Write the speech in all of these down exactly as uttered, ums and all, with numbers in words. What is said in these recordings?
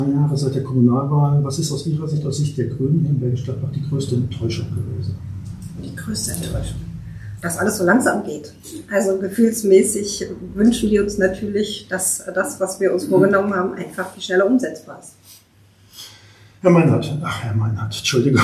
Jahre seit der Kommunalwahl. Was ist aus Ihrer Sicht, aus Sicht der Grünen in Bergisch-Gladbach die größte Enttäuschung gewesen? Die größte Enttäuschung? Dass alles so langsam geht. Also gefühlsmäßig wünschen wir uns natürlich, dass das, was wir uns vorgenommen haben, einfach viel schneller umsetzbar ist. Herr Meinhardt, ach Herr Meinhardt, Entschuldigung.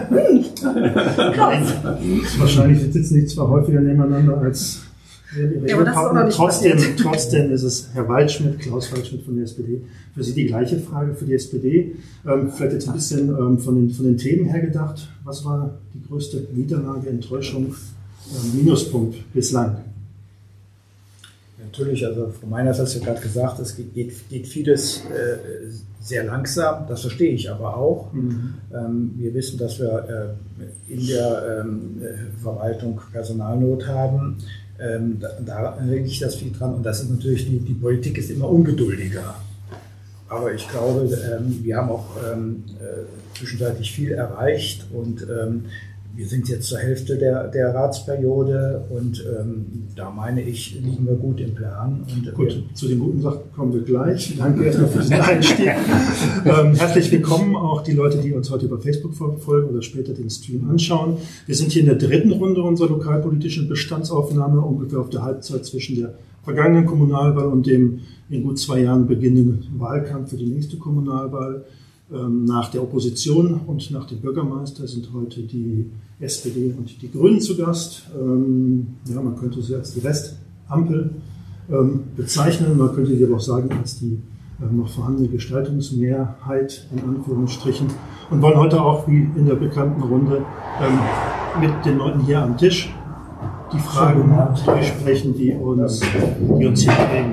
Wahrscheinlich sitzen die zwar häufiger nebeneinander als Ihre ja, aber das ist auch noch nicht trotzdem, passiert. trotzdem ist es Herr Waldschmidt, Klaus Waldschmidt von der S P D. Für Sie die gleiche Frage für die S P D. Ähm, vielleicht jetzt ein bisschen ähm, von, den, von den Themen her gedacht. Was war die größte Niederlage, Enttäuschung, ähm, Minuspunkt bislang? Natürlich, also Frau Meinhardt hat es ja gerade gesagt, es geht, geht vieles äh, sehr langsam, das verstehe ich aber auch. Mhm. Ähm, wir wissen, dass wir äh, in der ähm, Verwaltung Personalnot haben. Ähm, da, da liegt das viel dran und das ist natürlich, die, die Politik ist immer ungeduldiger. Aber ich glaube, ähm, wir haben auch ähm, äh, zwischenzeitlich viel erreicht und ähm, wir sind jetzt zur Hälfte der, der Ratsperiode und ähm, da meine ich, liegen wir gut im Plan. Und, gut, äh, zu den guten Sachen kommen wir gleich. Danke erstmal für diesen Einstieg. ähm, herzlich willkommen auch die Leute, die uns heute über Facebook folgen oder später den Stream anschauen. Wir sind hier in der dritten Runde unserer lokalpolitischen Bestandsaufnahme, ungefähr auf der Halbzeit zwischen der vergangenen Kommunalwahl und dem in gut zwei Jahren beginnenden Wahlkampf für die nächste Kommunalwahl. Ähm, nach der Opposition und nach dem Bürgermeister sind heute die S P D und die Grünen zu Gast. Ähm, ja, man könnte sie als die Restampel ähm, bezeichnen, man könnte sie aber auch sagen als die äh, noch vorhandene Gestaltungsmehrheit in Anführungsstrichen und wollen heute auch wie in der bekannten Runde ähm, mit den Leuten hier am Tisch die Fragen durchsprechen, die uns, die uns hier prägen.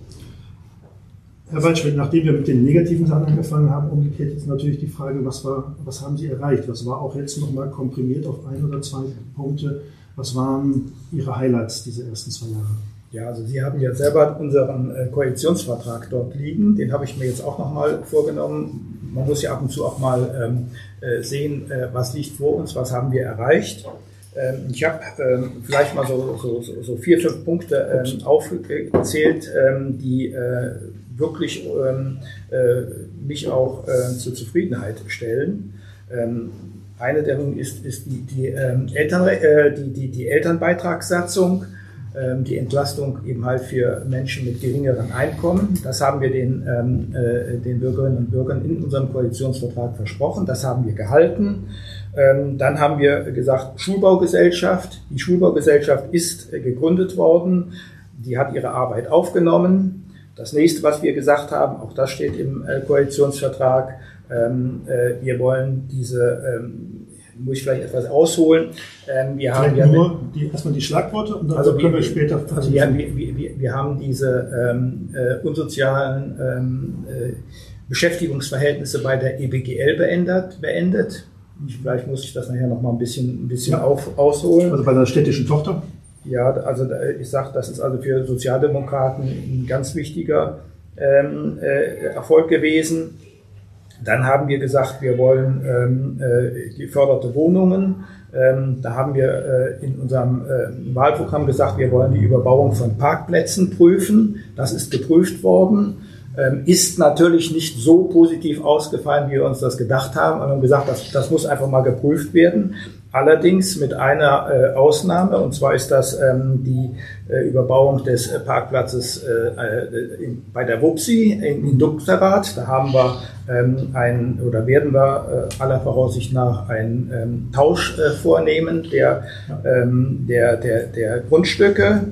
Herr Waldschmidt, nachdem wir mit den negativen Sachen angefangen haben, umgekehrt jetzt natürlich die Frage, was war, was haben Sie erreicht? Was war auch jetzt nochmal komprimiert auf ein oder zwei Punkte? Was waren Ihre Highlights dieser ersten zwei Jahre? Ja, also Sie haben ja selber unseren Koalitionsvertrag dort liegen. Den habe ich mir jetzt auch nochmal vorgenommen. Man muss ja ab und zu auch mal ähm, sehen, äh, was liegt vor uns, was haben wir erreicht. Ähm, ich habe ähm, vielleicht mal so, so, so vier, fünf Punkte ähm, aufgezählt, ähm, die äh, wirklich ähm, äh, mich auch äh, zur Zufriedenheit stellen. Ähm, eine der ist, ist die, die, ähm, Eltern, äh, die, die, die Elternbeitragssatzung, ähm, die Entlastung eben halt für Menschen mit geringeren Einkommen. Das haben wir den, ähm, äh, den Bürgerinnen und Bürgern in unserem Koalitionsvertrag versprochen. Das haben wir gehalten. Ähm, dann haben wir gesagt, Schulbaugesellschaft. Die Schulbaugesellschaft ist äh, gegründet worden. Die hat ihre Arbeit aufgenommen. Das nächste, was wir gesagt haben, auch das steht im äh, Koalitionsvertrag, ähm, äh, wir wollen diese, ähm, muss ich vielleicht etwas ausholen, ähm, wir haben ja nur die, erstmal die Schlagworte und dann also können wir, wir später... Also wir, wir, wir, wir haben diese ähm, äh, unsozialen ähm, äh, Beschäftigungsverhältnisse bei der E B G L beendet. beendet. Ich, vielleicht muss ich das nachher noch mal ein bisschen, ein bisschen ja. auf, ausholen. Also bei der städtischen Tochter? Ja, also ich sage, das ist also für Sozialdemokraten ein ganz wichtiger ähm, äh, Erfolg gewesen. Dann haben wir gesagt, wir wollen ähm, äh, geförderte Wohnungen. Ähm, da haben wir äh, in unserem äh, Wahlprogramm gesagt, wir wollen die Überbauung von Parkplätzen prüfen. Das ist geprüft worden. Ähm, ist natürlich nicht so positiv ausgefallen, wie wir uns das gedacht haben. Wir haben gesagt, das, das muss einfach mal geprüft werden. Allerdings mit einer äh, Ausnahme, und zwar ist das ähm, die äh, Überbauung des äh, Parkplatzes äh, äh, in, bei der Wupsi in, in Duxerath. Da haben wir ähm, ein oder werden wir äh, aller Voraussicht nach einen ähm, Tausch äh, vornehmen der, ähm, der, der, der Grundstücke.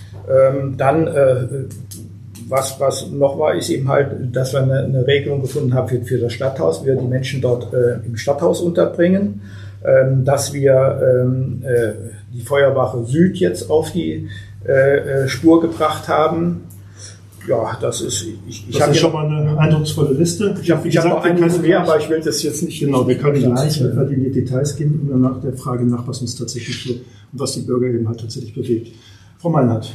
Ähm, dann äh, Was, was noch war, ist eben halt, dass wir eine, eine Regelung gefunden haben für, für das Stadthaus, wir die Menschen dort äh, im Stadthaus unterbringen, ähm, dass wir ähm, äh, die Feuerwache Süd jetzt auf die äh, Spur gebracht haben. Ja, das ist, ich, ich das ist schon mal eine eindrucksvolle Liste. Ich habe hab noch einiges mehr, aber ich will das jetzt nicht. Genau, wir können gleich in die Details gehen und nach der Frage nach, was uns tatsächlich so und was die Bürger eben halt tatsächlich bewegt. Frau Meinhardt.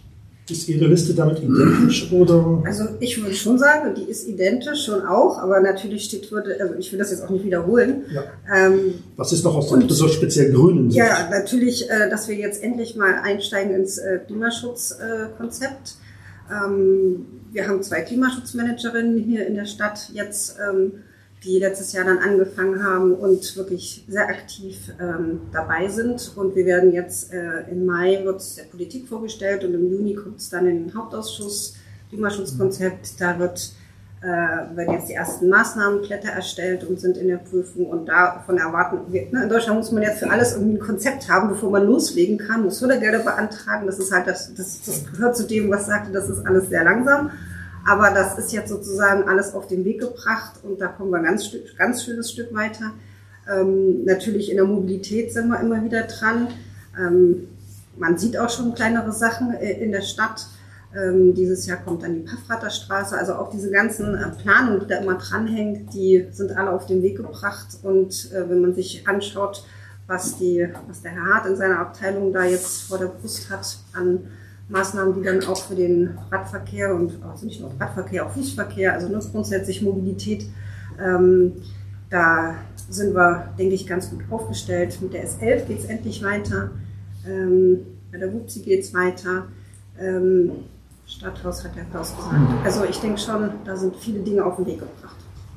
Ist Ihre Liste damit identisch oder? Also ich würde schon sagen, die ist identisch schon auch, aber natürlich steht, würde, also ich will das jetzt auch nicht wiederholen. Ja. Ähm, Was ist noch aus der so speziell grünen Sicht? Ja, natürlich, äh, dass wir jetzt endlich mal einsteigen ins äh, Klimaschutzkonzept. Ähm, wir haben zwei Klimaschutzmanagerinnen hier in der Stadt jetzt, ähm, die letztes Jahr dann angefangen haben und wirklich sehr aktiv ähm, dabei sind. Und wir werden jetzt äh, im Mai wird es der Politik vorgestellt und im Juni kommt es dann in den Hauptausschuss, Klimaschutzkonzept. Da wird, äh, werden jetzt die ersten Maßnahmenblätter erstellt und sind in der Prüfung. Und davon erwarten wir, ne, in Deutschland muss man jetzt für alles irgendwie ein Konzept haben, bevor man loslegen kann, muss Fördergelder beantragen. Das ist halt das, das, das gehört zu dem, was sagte, das ist alles sehr langsam. Aber das ist jetzt sozusagen alles auf den Weg gebracht und da kommen wir ganz, ganz schönes Stück weiter. Ähm, natürlich in der Mobilität sind wir immer wieder dran. Ähm, man sieht auch schon kleinere Sachen äh, in der Stadt. Ähm, dieses Jahr kommt dann die Paffrather Also auch diese ganzen äh, Planungen, die da immer dranhängt, die sind alle auf den Weg gebracht. Und äh, wenn man sich anschaut, was, die, was der Herr Hart in seiner Abteilung da jetzt vor der Brust hat an Maßnahmen, die dann auch für den Radverkehr und also nicht nur Radverkehr, auch Fußverkehr, also nur grundsätzlich Mobilität, ähm, da sind wir, denke ich, ganz gut aufgestellt. Mit der S elf geht es endlich weiter, ähm, bei der W U P S I geht es weiter, ähm, Stadthaus hat der Klaus gesagt. Also ich denke schon, da sind viele Dinge auf den Weg gebracht.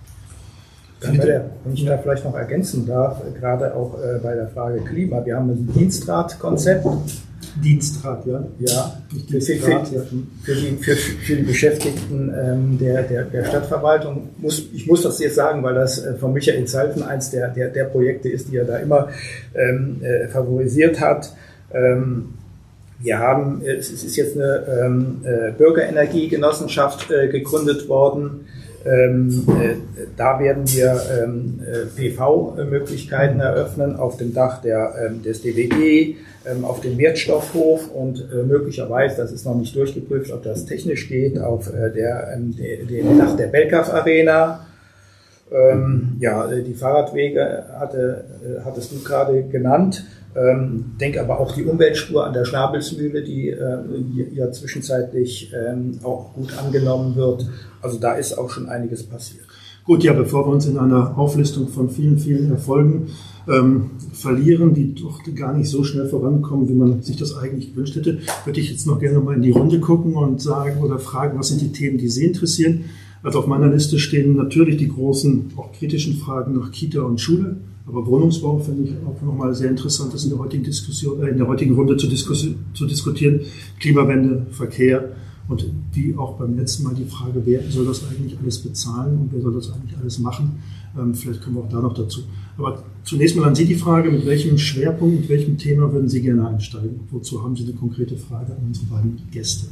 Dann bei der, wenn ich da vielleicht noch ergänzen darf, gerade auch äh, bei der Frage Klima, wir haben ein Dienstratkonzept. Dienstrat, ja. Ja, für, für, für, für, die, für, für die Beschäftigten ähm, der, der, der Stadtverwaltung. Muss, ich muss das jetzt sagen, weil das äh, von Michael Zalfen eins der, der, der Projekte ist, die er da immer ähm, äh, favorisiert hat. Ähm, wir haben, es ist jetzt eine ähm, äh, Bürgerenergiegenossenschaft äh, gegründet worden. Ähm, äh, da werden wir ähm, äh, P V-Möglichkeiten eröffnen auf dem Dach der, ähm, des D W G, ähm, auf dem Wertstoffhof und äh, möglicherweise, das ist noch nicht durchgeprüft, ob das technisch geht, auf äh, der, ähm, de, dem Dach der Belkaf Arena. Ähm, ja, die Fahrradwege hatte, äh, hattest du gerade genannt. Ähm, denke aber auch die Umweltspur an der Schnabelsmühle, die äh, ja zwischenzeitlich ähm, auch gut angenommen wird. Also da ist auch schon einiges passiert. Gut, ja, bevor wir uns in einer Auflistung von vielen, vielen Erfolgen ähm, verlieren, die doch gar nicht so schnell vorankommen, wie man sich das eigentlich gewünscht hätte, würde ich jetzt noch gerne mal in die Runde gucken und sagen oder fragen, was sind die Themen, die Sie interessieren. Also auf meiner Liste stehen natürlich die großen, auch kritischen Fragen nach Kita und Schule. Aber Wohnungsbau finde ich auch nochmal sehr interessant, das in der heutigen Diskussion, äh, in der heutigen Runde zu, diskus zu diskutieren. Klimawende, Verkehr und wie auch beim letzten Mal die Frage, wer soll das eigentlich alles bezahlen und wer soll das eigentlich alles machen? Ähm, vielleicht kommen wir auch da noch dazu. Aber zunächst mal an Sie die Frage, mit welchem Schwerpunkt, mit welchem Thema würden Sie gerne einsteigen? Wozu haben Sie eine konkrete Frage an unsere beiden Gäste?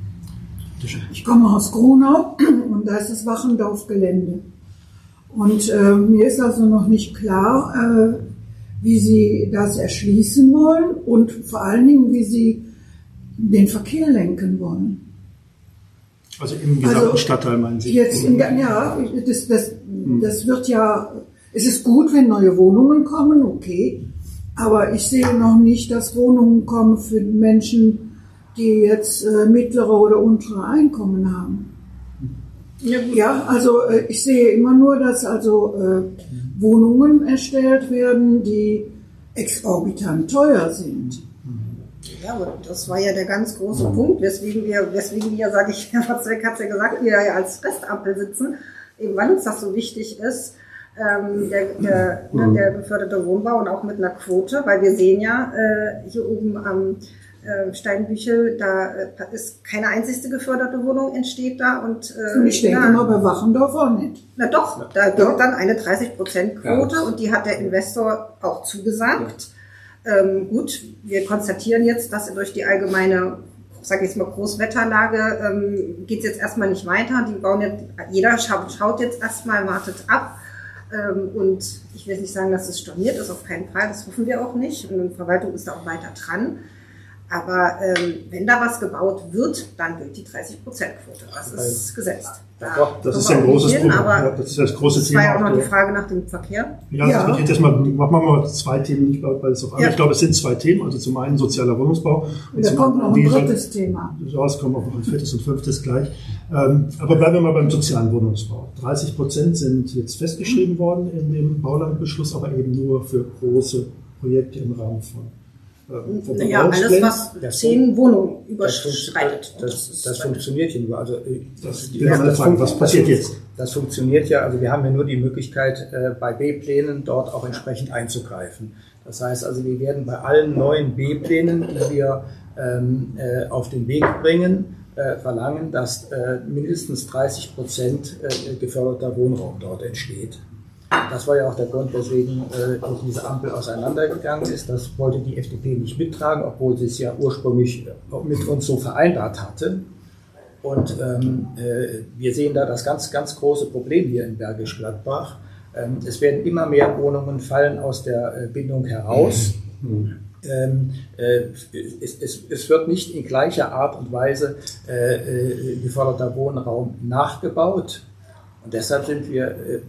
Ich komme aus Gronau und da ist das Wachendorf-Gelände. Und äh, mir ist also noch nicht klar, äh, wie Sie das erschließen wollen und vor allen Dingen, wie Sie den Verkehr lenken wollen. Also im gesamten also, Stadtteil meinen Sie? Jetzt in, ja, das, das, das wird ja, es ist gut, wenn neue Wohnungen kommen, okay, aber ich sehe noch nicht, dass Wohnungen kommen für Menschen, die jetzt äh, mittlere oder untere Einkommen haben. Ja, ja, also äh, ich sehe immer nur, dass also äh, Wohnungen erstellt werden, die exorbitant teuer sind. Ja, aber das war ja der ganz große Punkt, weswegen wir, weswegen wir, sage ich, Herr Fatzek hat es ja gesagt, wir ja als Restampel sitzen, eben weil uns das so wichtig ist, ähm, der, der, ne, der geförderte Wohnbau und auch mit einer Quote, weil wir sehen ja äh, hier oben am Steinbüchel, da ist keine einzigste geförderte Wohnung entsteht da und äh, ich denke mal bei Wachendorf auch nicht. Na doch, da gibt ja dann eine dreißig Prozent Quote ja. Und die hat der Investor auch zugesagt. Ja. Ähm, gut, wir konstatieren jetzt, dass durch die allgemeine, sag ich jetzt mal, Großwetterlage ähm, geht es jetzt erstmal nicht weiter. Die bauen jetzt, jeder schaut, schaut jetzt erstmal, wartet ab. Ähm, und ich will nicht sagen, dass es storniert ist, auf keinen Fall, das hoffen wir auch nicht. Und die Verwaltung ist da auch weiter dran. Aber ähm, wenn da was gebaut wird, dann gilt die dreißig Prozent Quote. Das ist gesetzt. Da Doch, das ist ja ein großes Problem. Aber das ist das große das Thema. Das war ja auch noch die Frage nach dem Verkehr. Ja, ja. Also ich jetzt mal, machen wir mal zwei Themen, nicht weil es auf einmal. Ja. Ich glaube, es sind zwei Themen. Also zum einen sozialer Wohnungsbau. Und da kommt noch ein drittes Thema. Ja, es kommt auch noch ein viertes und fünftes gleich. Ähm, aber bleiben wir mal beim sozialen Wohnungsbau. dreißig Prozent sind jetzt festgeschrieben worden in dem Baulandbeschluss, aber eben nur für große Projekte im Rahmen von äh, ja, alles, was das zehn Wohnungen das, überschreitet. das, das, das funktioniert hier nur. Also, Das, die, ja, das, Frage, was passiert jetzt? Das funktioniert ja, also wir haben ja nur die Möglichkeit, äh, bei B-Plänen dort auch entsprechend einzugreifen. Das heißt also, wir werden bei allen neuen B-Plänen, die wir ähm, äh, auf den Weg bringen, äh, verlangen, dass äh, mindestens dreißig Prozent äh, geförderter Wohnraum dort entsteht. Das war ja auch der Grund, weswegen äh, diese Ampel auseinandergegangen ist. Das wollte die F D P nicht mittragen, obwohl sie es ja ursprünglich mit uns so vereinbart hatte. Und ähm, äh, wir sehen da das ganz, ganz große Problem hier in Bergisch Gladbach. Ähm, es werden immer mehr Wohnungen fallen aus der äh, Bindung heraus. Mhm. Ähm, äh, es, es, es wird nicht in gleicher Art und Weise äh, äh, geförderter Wohnraum nachgebaut. Und deshalb sind wir,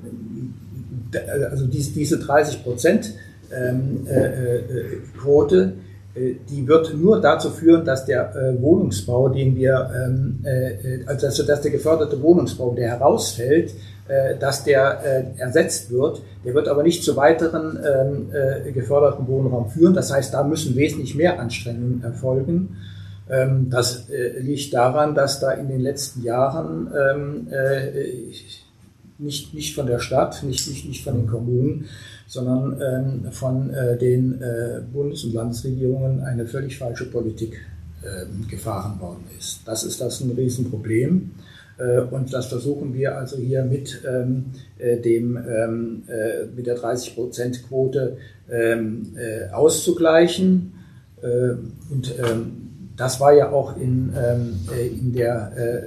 äh, also diese, diese dreißig Prozent ähm, äh, äh, Quote, die wird nur dazu führen, dass der äh, Wohnungsbau, den wir, ähm, äh, also dass der geförderte Wohnungsbau, der herausfällt, äh, dass der äh, ersetzt wird. Der wird aber nicht zu weiteren ähm, äh, geförderten Wohnraum führen. Das heißt, da müssen wesentlich mehr Anstrengungen erfolgen. Ähm, das äh, liegt daran, dass da in den letzten Jahren ähm, äh, nicht, nicht von der Stadt, nicht, nicht, nicht von den Kommunen, sondern ähm, von äh, den äh, Bundes- und Landesregierungen eine völlig falsche Politik äh, gefahren worden ist. Das ist das ein Riesenproblem. Äh, und das versuchen wir also hier mit, ähm, äh, dem, ähm, äh, mit der dreißig Prozent Quote ähm, äh, auszugleichen. Äh, und ähm, das war ja auch in, ähm, äh, in der äh,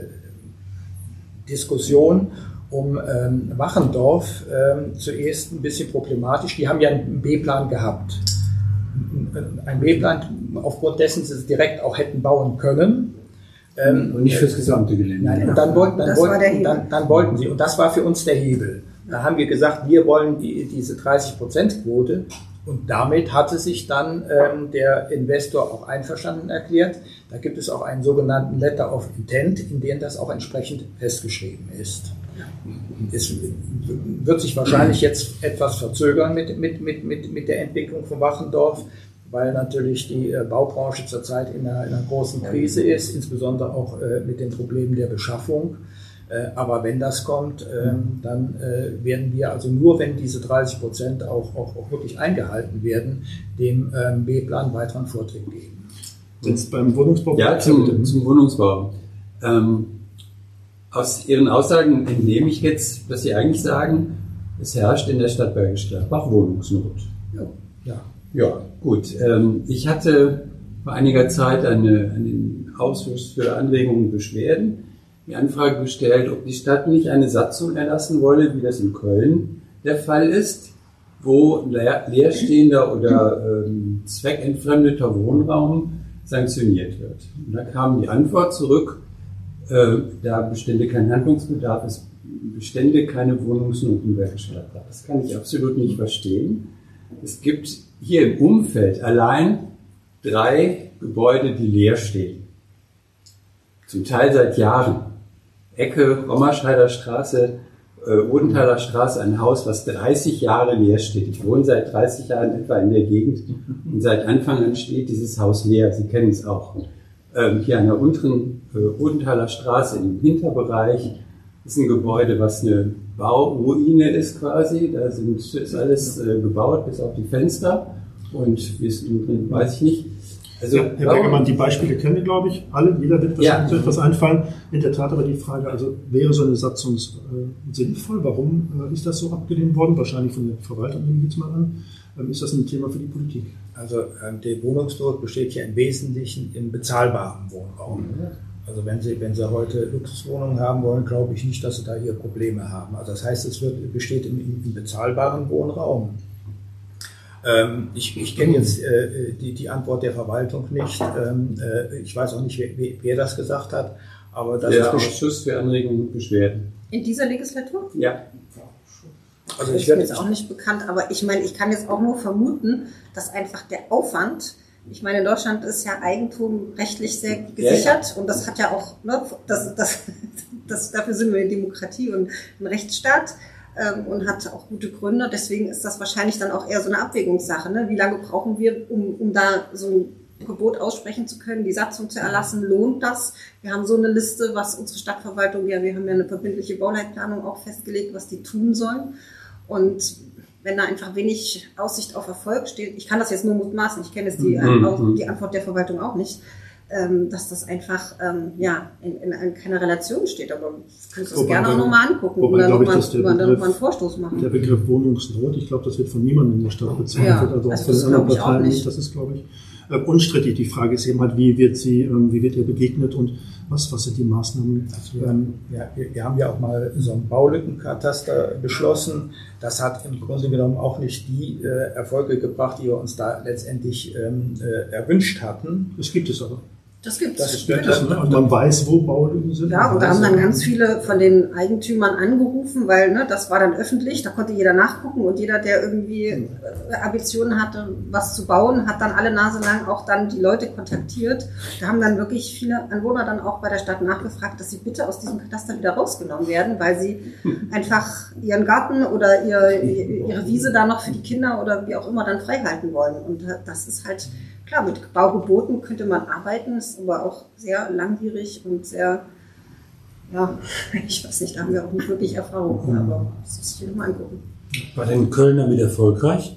Diskussion um ähm, Wachendorf ähm, zuerst ein bisschen problematisch. Die haben ja einen B-Plan gehabt. Ein B-Plan, aufgrund dessen sie es direkt auch hätten bauen können. Ähm, und nicht fürs gesamte Gelände. Nein, und dann wollten, dann, wollten, dann, dann wollten sie, und das war für uns der Hebel. Da haben wir gesagt, wir wollen die, diese dreißig Prozent Quote. Und damit hatte sich dann ähm, der Investor auch einverstanden erklärt. Da gibt es auch einen sogenannten Letter of Intent, in dem das auch entsprechend festgeschrieben ist. Es wird sich wahrscheinlich jetzt etwas verzögern mit, mit, mit, mit, mit der Entwicklung von Wachendorf, weil natürlich die äh, Baubranche zurzeit in einer, in einer großen Krise ist, insbesondere auch äh, mit den Problemen der Beschaffung. Äh, aber wenn das kommt, äh, dann äh, werden wir also nur, wenn diese dreißig Prozent auch, auch, auch wirklich eingehalten werden, dem ähm, B-Plan weiteren Vortritt geben. Jetzt beim Wohnungsbau? Ja, zum, zum Wohnungsbau. Ähm, Aus Ihren Aussagen entnehme ich jetzt, dass Sie eigentlich sagen, es herrscht in der Stadt Bergisch Gladbach Wohnungsnot. Ja. Ja, ja gut. Ähm, ich hatte vor einiger Zeit eine, einen Ausschuss für Anregungen und Beschwerden die Anfrage gestellt, ob die Stadt nicht eine Satzung erlassen wolle, wie das in Köln der Fall ist, wo leer, leerstehender oder ähm, zweckentfremdeter Wohnraum sanktioniert wird. Und da kam die Antwort zurück, da bestände kein Handlungsbedarf, es bestände keine Wohnungsnot in Bergisch Gladbach. Das kann ich absolut nicht verstehen. Es gibt hier im Umfeld allein drei Gebäude, die leer stehen. Zum Teil seit Jahren. Ecke Rommerscheider Straße, äh, Odenthaler Straße, ein Haus, was dreißig Jahre leer steht. Ich wohne seit dreißig Jahren etwa in der Gegend und seit Anfang an steht dieses Haus leer. Sie kennen es auch. Ähm, hier an der unteren äh, Odenthaler Straße im Hinterbereich ist ein Gebäude, was eine Bauruine ist quasi. Da sind, ist alles äh, gebaut, bis auf die Fenster. Und wie es innen drin, weiß ich nicht. Also, ja, Herr Bergermann, die Beispiele kennen wir, glaube ich, alle. Jeder wird wahrscheinlich ja. etwas einfallen. In der Tat aber die Frage, also wäre so eine Satzung äh, sinnvoll? Warum äh, ist das so abgelehnt worden? Wahrscheinlich von der Verwaltung, nehme ich jetzt mal an. Ähm, ist das ein Thema für die Politik? Also ähm, die Wohnungsnot besteht ja im Wesentlichen im bezahlbaren Wohnraum. Mhm. Also wenn Sie, wenn Sie heute Luxuswohnungen haben wollen, glaube ich nicht, dass Sie da hier Probleme haben. Also das heißt, es wird, besteht im, im bezahlbaren Wohnraum. Ähm, ich ich kenne jetzt äh, die, die Antwort der Verwaltung nicht. Ähm, äh, ich weiß auch nicht, wer, wer das gesagt hat. Aber das der ist Ausschuss für Anregungen und Beschwerden. In dieser Legislatur? Ja. Also ich werde jetzt auch nicht bekannt, aber ich meine, ich kann jetzt auch nur vermuten, dass einfach der Aufwand, ich meine, in Deutschland ist ja Eigentum rechtlich sehr gesichert ja, ja. und das hat ja auch, ne, das, das, das, dafür sind wir eine Demokratie und ein Rechtsstaat. ähm, und hat auch gute Gründe. Deswegen ist das wahrscheinlich dann auch eher so eine Abwägungssache. Ne? Wie lange brauchen wir, um, um da so ein Gebot aussprechen zu können, die Satzung zu erlassen? Lohnt das? Wir haben so eine Liste, was unsere Stadtverwaltung, ja, wir haben ja eine verbindliche Bauleitplanung auch festgelegt, was die tun sollen. Und wenn da einfach wenig Aussicht auf Erfolg steht, ich kann das jetzt nur mutmaßen, ich kenne jetzt die, mhm. auch, die Antwort der Verwaltung auch nicht, ähm, dass das einfach ähm, ja, in, in, in keiner Relation steht. Aber ich könnte das gerne auch nochmal angucken wobei, oder nochmal noch einen Vorstoß machen. Der Begriff Wohnungsnot, ich glaube, das wird von niemandem in der Stadt bezweifelt, ja, also auch also von den anderen Parteien nicht. Das ist, glaube ich, äh, unstrittig. Die Frage ist eben halt, wie wird sie, ähm, wie wird ihr begegnet und was, was sind die Maßnahmen? Also, ähm, ja, wir, wir haben ja auch mal so ein Baulückenkataster beschlossen. Das hat im Grunde genommen auch nicht die äh, Erfolge gebracht, die wir uns da letztendlich ähm, äh, erwünscht hatten. Das gibt es aber. Das gibt Das es. stimmt. Das, ne? Und man weiß, wo Baulücken sind. Ja, und da haben dann ganz viele von den Eigentümern angerufen, weil ne, das war dann öffentlich, da konnte jeder nachgucken und jeder, der irgendwie äh, Ambitionen hatte, was zu bauen, hat dann alle Nase lang auch dann die Leute kontaktiert. Da haben dann wirklich viele Anwohner dann auch bei der Stadt nachgefragt, dass sie bitte aus diesem Kataster wieder rausgenommen werden, weil sie einfach ihren Garten oder ihr, ihre Wiese da noch für die Kinder oder wie auch immer dann frei halten wollen. Und das ist halt klar, mit Baugeboten könnte man arbeiten, ist aber auch sehr langwierig und sehr, ja, ich weiß nicht, da haben wir auch nicht wirklich Erfahrung, aber das muss ich mir mal angucken. War denn Köln damit erfolgreich?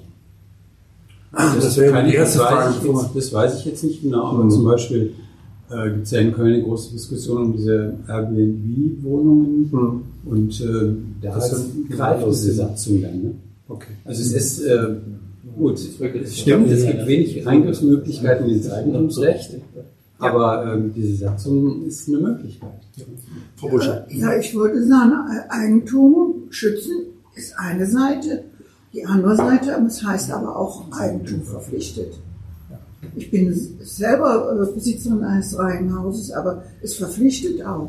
Das, das wäre die erste Frage. Jetzt, das weiß ich jetzt nicht genau, aber mhm. zum Beispiel äh, gibt es ja in Köln eine große Diskussion um diese Airbnb-Wohnungen mhm. und äh, da greift diese Satzung dann. Ne? Okay. Also es ist äh, gut, es stimmt, es gibt wenig Eingriffsmöglichkeiten in das Eigentumsrecht, aber ähm, diese Satzung ist eine Möglichkeit. Ja. Frau Buscher. Ja, ich würde sagen, Eigentum schützen ist eine Seite, die andere Seite, das heißt aber auch Eigentum verpflichtet. Ich bin selber Besitzerin eines Reihenhauses, aber es verpflichtet auch.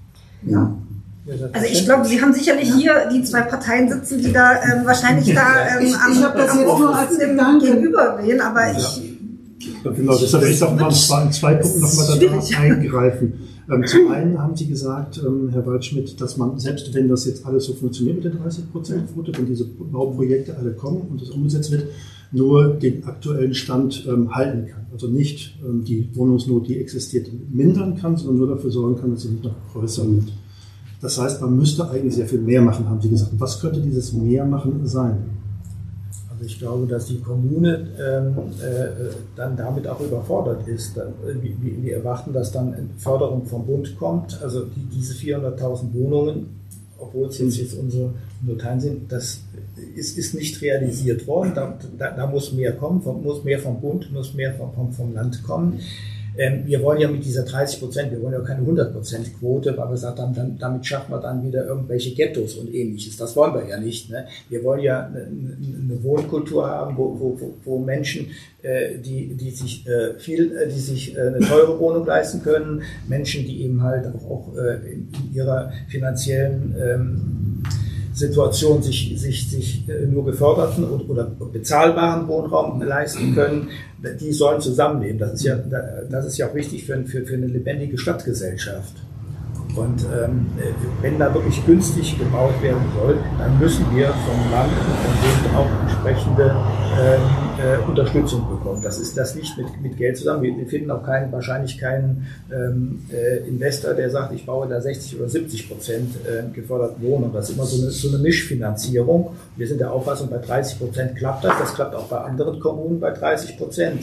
Ja. Also ich glaube, Sie haben sicherlich ja. hier die zwei Parteien sitzen, die da ähm, wahrscheinlich da ähm, ich, am, ich habe das jetzt nur als Gedanke gegenübergehen, aber ich... Ja, genau, deshalb will ich auch mal in zwei Punkten nochmal da eingreifen. Ähm, zum einen haben Sie gesagt, ähm, Herr Waldschmidt, dass man, selbst wenn das jetzt alles so funktioniert mit der dreißig Prozent Quote, wenn diese Bauprojekte alle kommen und das umgesetzt wird, nur den aktuellen Stand ähm, halten kann. Also nicht ähm, die Wohnungsnot, die existiert, mindern kann, sondern nur dafür sorgen kann, dass sie nicht noch größer wird. Das heißt, man müsste eigentlich sehr viel mehr machen, haben Sie gesagt. Was könnte dieses Mehrmachen sein? Also ich glaube, dass die Kommune ähm, äh, dann damit auch überfordert ist. Wir, wir erwarten, dass dann Förderung vom Bund kommt. Also die, diese vierhunderttausend Wohnungen, obwohl es jetzt, jetzt unsere Notizen sind, das ist, ist nicht realisiert worden. Da, da, da muss mehr kommen, vom, muss mehr vom Bund, muss mehr vom, vom, vom Land kommen. Ähm, wir wollen ja mit dieser dreißig Prozent, wir wollen ja keine hundert Prozent Quote, weil wir gesagt haben, dann, damit schaffen wir dann wieder irgendwelche Ghettos und ähnliches. Das wollen wir ja nicht. Ne? Wir wollen ja eine, eine Wohnkultur haben, wo, wo, wo Menschen, äh, die, die sich äh, viel, die sich äh, eine teure Wohnung leisten können, Menschen, die eben halt auch, auch äh, in, in ihrer finanziellen ähm, Situation sich, sich, sich nur geförderten oder bezahlbaren Wohnraum leisten können, die sollen zusammenleben. Das ist ja, das ist ja auch wichtig für, für, für eine lebendige Stadtgesellschaft. Und ähm, wenn da wirklich günstig gebaut werden soll, dann müssen wir vom Land und auch entsprechende ähm, äh, Unterstützung bekommen. Das ist das nicht mit, mit Geld zusammen. Wir, wir finden auch keinen, wahrscheinlich keinen ähm, äh, Investor, der sagt, ich baue da sechzig oder siebzig Prozent äh, geförderten Wohnungen. Das ist immer so eine, so eine Mischfinanzierung. Wir sind der Auffassung, bei dreißig Prozent klappt das. Das klappt auch bei anderen Kommunen bei dreißig Prozent.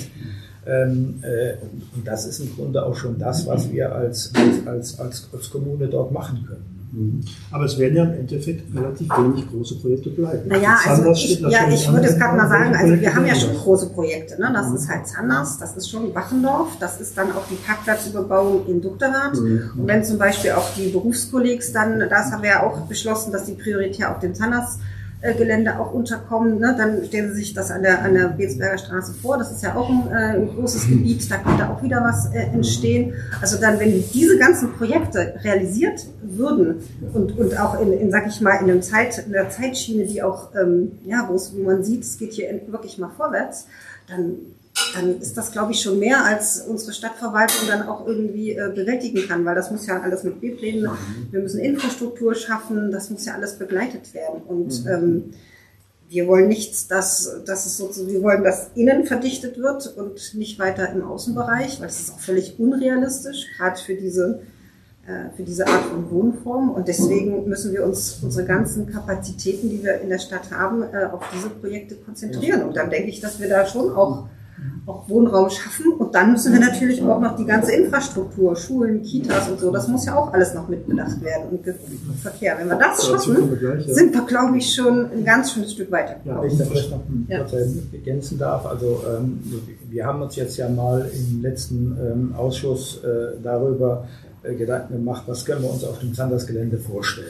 Ähm, äh, und das ist im Grunde auch schon das, was wir als, als, als, als Kommune dort machen können. Aber es werden ja im Endeffekt relativ wenig große Projekte bleiben. Naja, also ich, ja, ich würde es gerade mal sagen, also wir haben ja schon große Projekte. Ne? Das ist halt Zanders, das ist schon Wachendorf, das ist dann auch die Parkplatzüberbauung in Duckterrath. Mhm. Und wenn zum Beispiel auch die Berufskollegs dann, das haben wir ja auch beschlossen, dass die prioritär auf dem Zanders Gelände auch unterkommen, ne? Dann stellen Sie sich das an der, an der Betsberger Straße vor. Das ist ja auch ein, äh, ein großes Gebiet, da könnte auch wieder was äh, entstehen. Also dann, wenn diese ganzen Projekte realisiert würden und, und auch in, in, sag ich mal, in, einem Zeit, in der Zeitschiene, die auch, ähm, ja, wo es, wo man sieht, es geht hier wirklich mal vorwärts, dann dann ist das, glaube ich, schon mehr, als unsere Stadtverwaltung dann auch irgendwie äh, bewältigen kann, weil das muss ja alles mit B-Plänen, wir müssen Infrastruktur schaffen, das muss ja alles begleitet werden. Und ähm, wir wollen nichts, dass, dass es sozusagen, wir wollen, dass innen verdichtet wird und nicht weiter im Außenbereich, weil das ist auch völlig unrealistisch, gerade für diese für diese Art von Wohnform, und deswegen müssen wir uns unsere ganzen Kapazitäten, die wir in der Stadt haben, auf diese Projekte konzentrieren. Und dann denke ich, dass wir da schon auch, auch Wohnraum schaffen, und dann müssen wir natürlich auch noch die ganze Infrastruktur, Schulen, Kitas und so, das muss ja auch alles noch mitbedacht werden, und Verkehr. Wenn wir das schaffen, sind wir, glaube ich, schon ein ganz schönes Stück weiter. Ja, wenn ich das vielleicht noch kurz ergänzen darf, also ähm, wir haben uns jetzt ja mal im letzten ähm, Ausschuss äh, darüber Gedanken gemacht, was können wir uns auf dem Zanders-Gelände vorstellen.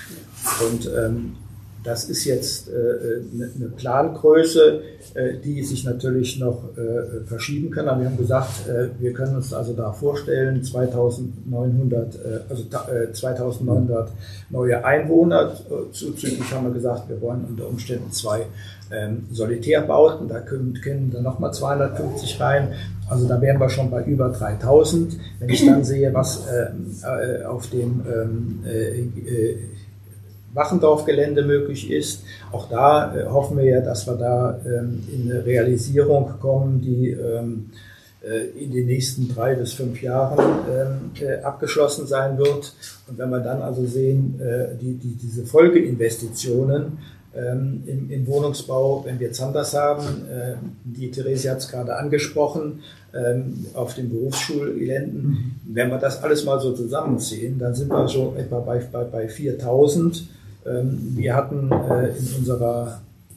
Und ähm, das ist jetzt äh, eine, eine Plangröße, äh, die sich natürlich noch äh, verschieben kann. Aber wir haben gesagt, äh, wir können uns also da vorstellen, zweitausendneunhundert, äh, also äh, zweitausendneunhundert neue Einwohner. Zuzüglich haben wir gesagt, wir wollen unter Umständen zwei ähm, Solitärbauten, da können, können dann nochmal zweihundertfünfzig rein. Also da wären wir schon bei über dreitausend. Wenn ich dann sehe, was äh, auf dem ähm, äh, Wachendorf-Gelände möglich ist, auch da äh, hoffen wir ja, dass wir da ähm, in eine Realisierung kommen, die ähm, äh, in den nächsten drei bis fünf Jahren ähm, äh, abgeschlossen sein wird. Und wenn wir dann also sehen, äh, die, die, diese Folgeinvestitionen Ähm, im, im Wohnungsbau, wenn wir Zanders haben, äh, die Therese hat es gerade angesprochen, ähm, auf den Berufsschulgeländen, mhm. wenn wir das alles mal so zusammenziehen, dann sind wir so etwa bei, bei, bei viertausend. Ähm, wir hatten äh, in unserer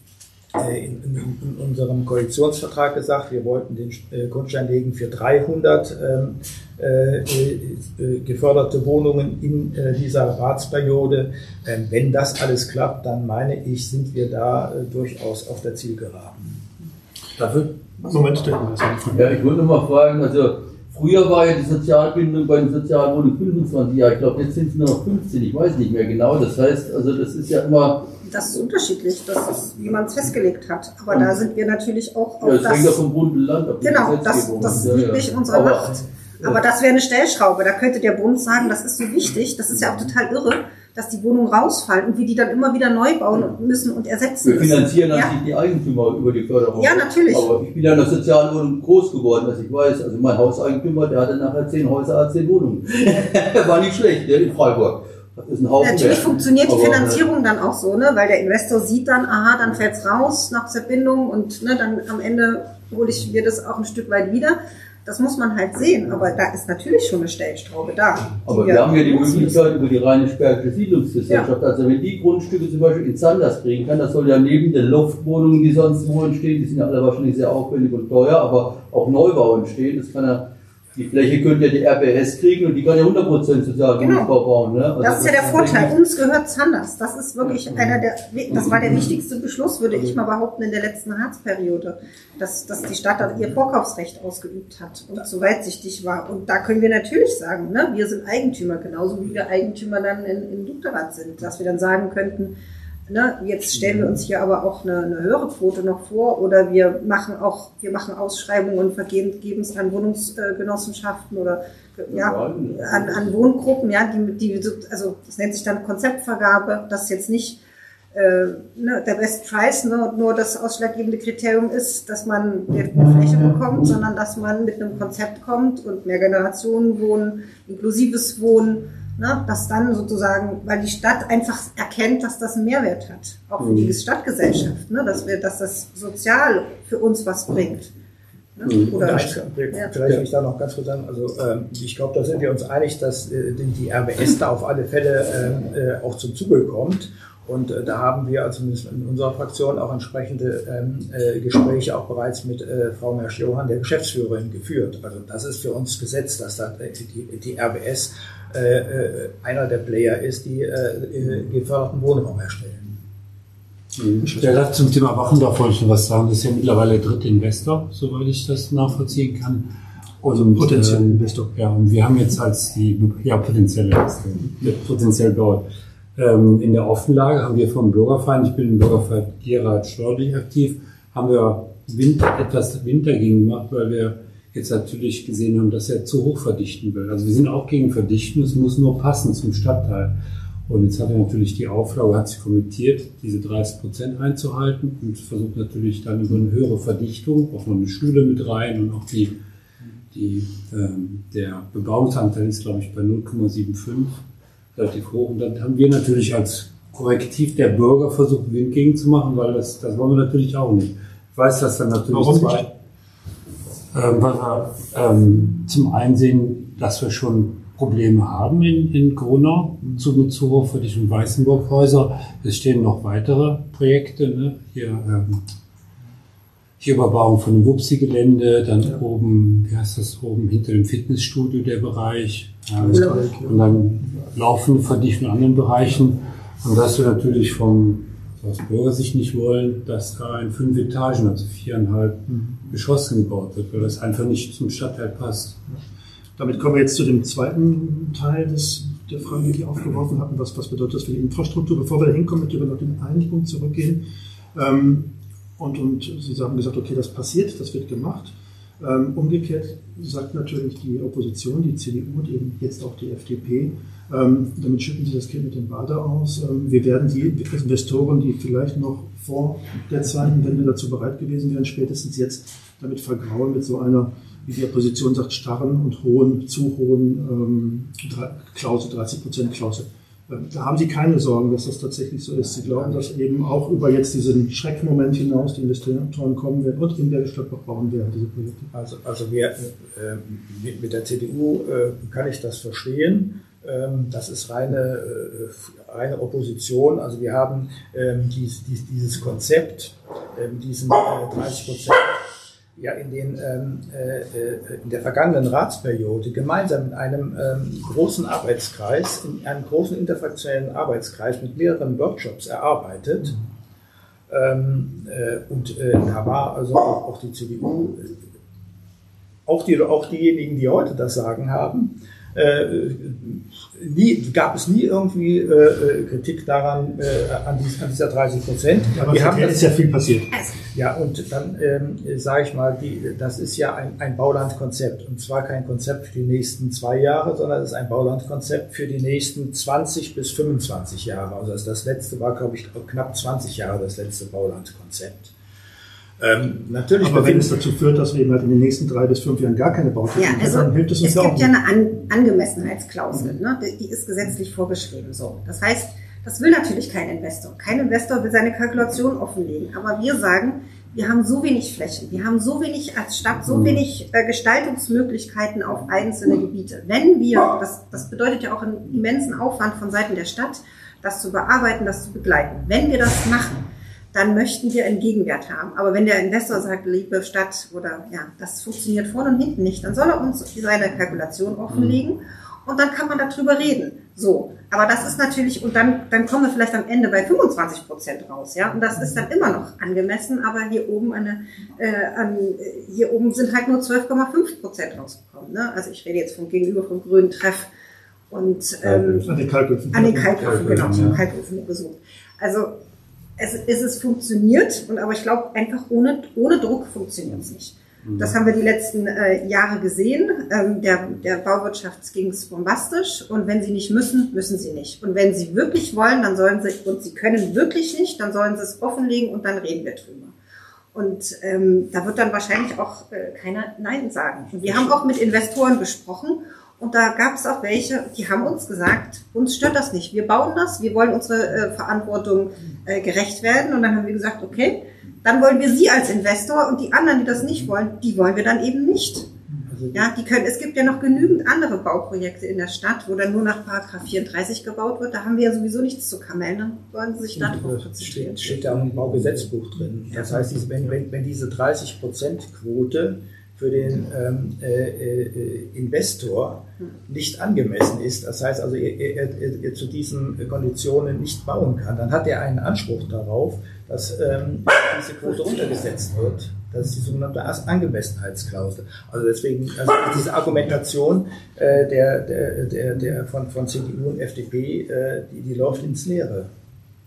äh, in, in, in unserem Koalitionsvertrag gesagt, wir wollten den äh, Grundstein legen für dreihundert ähm, äh, äh, geförderte Wohnungen in äh, dieser Ratsperiode. Ähm, wenn das alles klappt, dann meine ich, sind wir da äh, durchaus auf der Zielgeraden. Dafür? Moment, der Ja, ich wollte noch mal fragen, also früher war ja die Sozialbindung bei den Sozialwohnungen fünfundzwanzig Jahre, ich glaube jetzt sind es nur noch fünfzehn, ich weiß nicht mehr genau, das heißt, also das ist ja immer... Das ist unterschiedlich, das ist, wie man es festgelegt hat, aber da sind wir natürlich auch auf ja, das... das hängt ja vom Bund und Land ab. Genau, das, das ja, liegt ja. nicht in unserer aber, Macht. Aber das wäre eine Stellschraube, da könnte der Bund sagen, das ist so wichtig, das ist ja auch total irre, dass die Wohnungen rausfallen und wir die dann immer wieder neu bauen müssen und ersetzen wir müssen. Wir finanzieren ja. natürlich die Eigentümer über die Förderung. Ja, natürlich. Aber ich bin ja in der Sozialwohnung groß geworden, was ich weiß. Also mein Hauseigentümer, der hatte nachher zehn Häuser, zehn Wohnungen. War nicht schlecht, der in Freiburg. Das ist ein Haufen Natürlich mehr. funktioniert die aber, Finanzierung dann auch so, ne? Weil der Investor sieht dann, aha, dann fällt's raus nach Zerbindung und ne, dann am Ende hole ich mir das auch ein Stück weit wieder. Das muss man halt sehen, aber da ist natürlich schon eine Stellschraube da. Aber wir, wir haben ja die Möglichkeit über die Rheinisch-Bergische Siedlungsgesellschaft, ja. Also wenn die Grundstücke zum Beispiel in Zanders kriegen kann, das soll ja neben den Loftwohnungen, die sonst wo entstehen, die sind ja alle wahrscheinlich sehr aufwendig und teuer, aber auch Neubau entstehen, das kann ja, die Fläche könnte ja die R B S kriegen und die kann ja hundert Prozent Sozialwohnungsbau genau. bauen. Ne? Also das ist ja der Vorteil. Uns gehört Zanders. Das ist wirklich ja. einer der, das war der wichtigste Beschluss, würde ich mal behaupten, in der letzten Harzperiode, dass, dass die Stadt dann ihr Vorkaufsrecht ausgeübt hat und so weitsichtig war. Und da können wir natürlich sagen, ne, wir sind Eigentümer, genauso wie wir Eigentümer dann in, in Dukterath sind, dass wir dann sagen könnten, ne, jetzt stellen wir uns hier aber auch eine, eine höhere Quote noch vor oder wir machen auch, wir machen Ausschreibungen und vergeben, geben es an Wohnungsgenossenschaften oder ja, an, an Wohngruppen, ja, die, die, also das nennt sich dann Konzeptvergabe, das jetzt nicht äh, ne, der Best Price nur, nur das ausschlaggebende Kriterium ist, dass man eine Fläche bekommt, sondern dass man mit einem Konzept kommt und Mehrgenerationenwohnen, inklusives Wohnen, ne, dass dann sozusagen, weil die Stadt einfach erkennt, dass das einen Mehrwert hat, auch für die Stadtgesellschaft, ne, dass wir, dass das sozial für uns was bringt. Ne? Oder vielleicht, ja. vielleicht will ich da noch ganz kurz sagen, also ähm, ich glaube, da sind wir uns einig, dass äh, die R B S da auf alle Fälle äh, auch zum Zuge kommt. Und äh, da haben wir also in unserer Fraktion auch entsprechende ähm, äh, Gespräche auch bereits mit äh, Frau Mersch-Johann, der Geschäftsführerin, geführt. Also das ist für uns Gesetz, dass da die, die R B S äh, äh, einer der Player ist, die äh, geförderten Wohnraum erstellen. Der darf zum Thema Wachendorf wollte ich noch was sagen. Das ist ja mittlerweile der dritte Investor, soweit ich das nachvollziehen kann. Und, potenziell äh, Investor. Ja, und wir haben jetzt als die, ja, potenzielle Investor, potenziell dort. Ähm, in der Offenlage haben wir vom Bürgerverein, ich bin im Bürgerverein Gerhard Störlich aktiv, haben wir Wind, etwas Wind dagegen gemacht, weil wir jetzt natürlich gesehen haben, dass er zu hoch verdichten will. Also wir sind auch gegen Verdichten, es muss nur passen zum Stadtteil. Und jetzt hat er natürlich die Auflage, hat sich kommentiert, diese dreißig Prozent einzuhalten und versucht natürlich dann über eine höhere Verdichtung, auch noch eine Schule mit rein und auch die, die, ähm, der Bebauungsanteil ist, glaube ich, bei null Komma fünfundsiebzig, relativ hoch. Und dann haben wir natürlich als Korrektiv der Bürger versucht, Wind gegenzumachen, weil das, das wollen wir natürlich auch nicht. Ich weiß, dass dann natürlich Warum zwei, ähm, weil wir ähm, zum einen sehen, dass wir schon Probleme haben in, in Gronau zu, mit zu hochverdichteten Weißenburghäuser. Es stehen noch weitere Projekte, ne? Hier, ähm, hier Überbauung von dem Wupsi-Gelände, dann ja. oben, wie heißt das, oben hinter dem Fitnessstudio der Bereich, ähm, ja. und dann laufende Verdichtung in anderen Bereichen. Und dass wir natürlich vom, aus Bürgersicht nicht wollen, dass da in fünf Etagen, also viereinhalb mhm. Geschossen gebaut wird, weil das einfach nicht zum Stadtteil passt. Damit kommen wir jetzt zu dem zweiten Teil des, der Frage, die wir aufgeworfen hatten. Was, was bedeutet das für die Infrastruktur? Bevor wir da hinkommen, möchte ich aber noch den einen Punkt zurückgehen. Ähm, und, und Sie haben gesagt, okay, das passiert, das wird gemacht. Ähm, umgekehrt sagt natürlich die Opposition, die C D U und eben jetzt auch die F D P, ähm, damit schütten sie das Kind mit dem Bade aus. Ähm, wir werden die Investoren, die vielleicht noch vor der Zeit, wenn wir dazu bereit gewesen wären, spätestens jetzt damit vergrauen mit so einer, wie die Opposition sagt, starren und hohen, zu hohen ähm, Klausel, dreißig Prozent Klausel. Ähm, da haben Sie keine Sorgen, dass das tatsächlich so ist. Sie glauben, dass eben auch über jetzt diesen Schreckmoment hinaus die Investoren kommen werden und in der Stadt auch bauen werden, diese Projekte. Also, also wir, äh, mit, mit der C D U äh, kann ich das verstehen. Ähm, das ist reine, äh, reine Opposition. Also wir haben ähm, dies, dies, dieses Konzept, ähm, diesen äh, dreißig Prozent, ja in, den, ähm, äh, in der vergangenen Ratsperiode gemeinsam in einem ähm, großen Arbeitskreis, in einem großen interfraktionellen Arbeitskreis mit mehreren Workshops erarbeitet. Ähm, äh, und äh, da war also auch, auch die C D U, auch, die, auch diejenigen, die heute das Sagen haben, Äh, nie, gab es nie irgendwie äh, Kritik daran, äh, an, dies, an dieser dreißig Prozent. Aber wir haben das, ist ja viel passiert. Ja, und dann ähm, sage ich mal, die, das ist ja ein, ein Baulandkonzept. Und zwar kein Konzept für die nächsten zwei Jahre, sondern es ist ein Baulandkonzept für die nächsten zwanzig bis fünfundzwanzig Jahre. Also das letzte war, glaube ich, knapp zwanzig Jahre das letzte Baulandkonzept. Ähm, natürlich aber wenn es dazu führt, dass wir eben halt in den nächsten drei bis fünf Jahren gar keine Bauten ja, also dann hilft es uns es ja auch gibt ja eine An Angemessenheitsklausel, mhm. ne? die, die ist gesetzlich vorgeschrieben. So. Das heißt, das will natürlich kein Investor. Kein Investor will seine Kalkulation offenlegen. Aber wir sagen, wir haben so wenig Flächen, wir haben so wenig als Stadt, so mhm. wenig äh, Gestaltungsmöglichkeiten auf einzelne Gebiete. Wenn wir, das, das bedeutet ja auch einen immensen Aufwand von Seiten der Stadt, das zu bearbeiten, das zu begleiten. Wenn wir das machen, dann möchten wir einen Gegenwert haben. Aber wenn der Investor sagt, liebe Stadt, oder ja, das funktioniert vorne und hinten nicht, dann soll er uns seine Kalkulation offenlegen und dann kann man darüber reden. So. Aber das ist natürlich, und dann, dann kommen wir vielleicht am Ende bei fünfundzwanzig Prozent raus, ja. Und das ist dann immer noch angemessen, aber hier oben eine, äh, an, hier oben sind halt nur zwölf Komma fünf Prozent rausgekommen, ne? Also ich rede jetzt vom Gegenüber vom grünen Treff und, ähm, an den Kalköfen. An den Kalköfen, genau, zum Kalköfen besucht. Also, Es ist es funktioniert, und aber ich glaube, einfach ohne, ohne Druck funktioniert es nicht. Das haben wir die letzten äh, Jahre gesehen. Ähm, der, der Bauwirtschaft ging es bombastisch, und wenn sie nicht müssen, müssen sie nicht. Und wenn sie wirklich wollen, dann sollen sie, und sie können wirklich nicht, dann sollen sie es offenlegen und dann reden wir drüber. Und ähm, da wird dann wahrscheinlich auch äh, keiner Nein sagen. Und wir haben auch mit Investoren gesprochen. Und da gab es auch welche, die haben uns gesagt, uns stört das nicht. Wir bauen das, wir wollen unsere äh, Verantwortung äh, gerecht werden. Und dann haben wir gesagt, okay, dann wollen wir Sie als Investor, und die anderen, die das nicht wollen, die wollen wir dann eben nicht. Ja, die können, es gibt ja noch genügend andere Bauprojekte in der Stadt, wo dann nur nach Paragraph vierunddreißig gebaut wird. Da haben wir ja sowieso nichts zu kamellen, dann wollen sie sich da drauf konzentrieren. Steht, steht da im Baugesetzbuch drin. Das heißt, wenn, wenn, wenn diese dreißig Prozent Quote für den ähm, äh, äh, Investor nicht angemessen ist, das heißt also, er, er, er, er zu diesen Konditionen nicht bauen kann, dann hat er einen Anspruch darauf, dass ähm, diese Quote runtergesetzt wird. Das ist die sogenannte Angemessenheitsklausel. Also deswegen, also diese Argumentation äh, der, der, der, der von, von C D U und F D P, äh, die, die läuft ins Leere.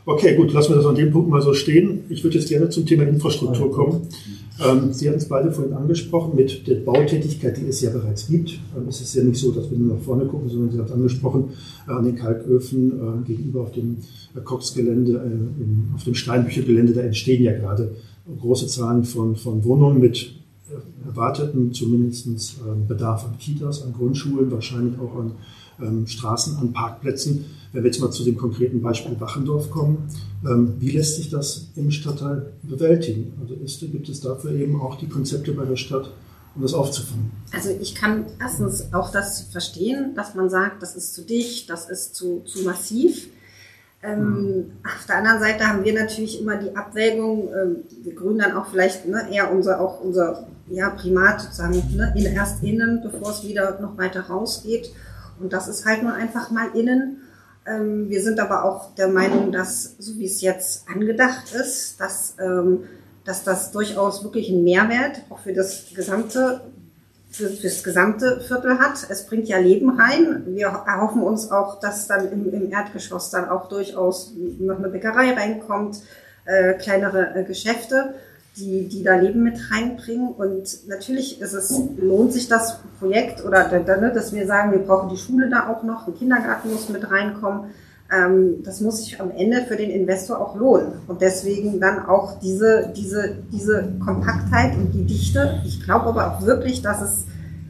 Okay, gut, lassen wir das an dem Punkt mal so stehen. Ich würde jetzt gerne zum Thema Infrastruktur kommen. Ähm, Sie hatten es beide vorhin angesprochen, mit der Bautätigkeit, die es ja bereits gibt. Ähm, es ist ja nicht so, dass wir nur nach vorne gucken, sondern Sie haben es angesprochen, äh, an den Kalköfen äh, gegenüber auf dem äh, Cox-Gelände, äh, im, auf dem Steinbücher-Gelände, da entstehen ja gerade große Zahlen von, von Wohnungen mit äh, erwarteten zumindest äh, Bedarf an Kitas, an Grundschulen, wahrscheinlich auch an ähm, Straßen, an Parkplätzen. Wenn wir jetzt mal zu dem konkreten Beispiel Wachendorf kommen, ähm, wie lässt sich das im Stadtteil bewältigen? Also ist, gibt es dafür eben auch die Konzepte bei der Stadt, um das aufzufangen? Also ich kann erstens auch das verstehen, dass man sagt, das ist zu dicht, das ist zu, zu massiv. Ähm, mhm. Auf der anderen Seite haben wir natürlich immer die Abwägung, ähm, wir gründen dann auch vielleicht ne, eher unser, auch unser ja, Primat sozusagen ne, in, erst innen, bevor es wieder noch weiter rausgeht. Und das ist halt nur einfach mal innen. Ähm, wir sind aber auch der Meinung, dass, so wie es jetzt angedacht ist, dass, ähm, dass das durchaus wirklich einen Mehrwert auch für das gesamte, für, für das gesamte Viertel hat. Es bringt ja Leben rein. Wir erhoffen uns auch, dass dann im, im Erdgeschoss dann auch durchaus noch eine Bäckerei reinkommt, äh, kleinere äh, Geschäfte, die, die da Leben mit reinbringen. Und natürlich ist es, lohnt sich das Projekt oder dass wir sagen, wir brauchen die Schule da auch noch, ein Kindergarten muss mit reinkommen. Das muss sich am Ende für den Investor auch lohnen. Und deswegen dann auch diese, diese, diese Kompaktheit und die Dichte. Ich glaube aber auch wirklich, dass es,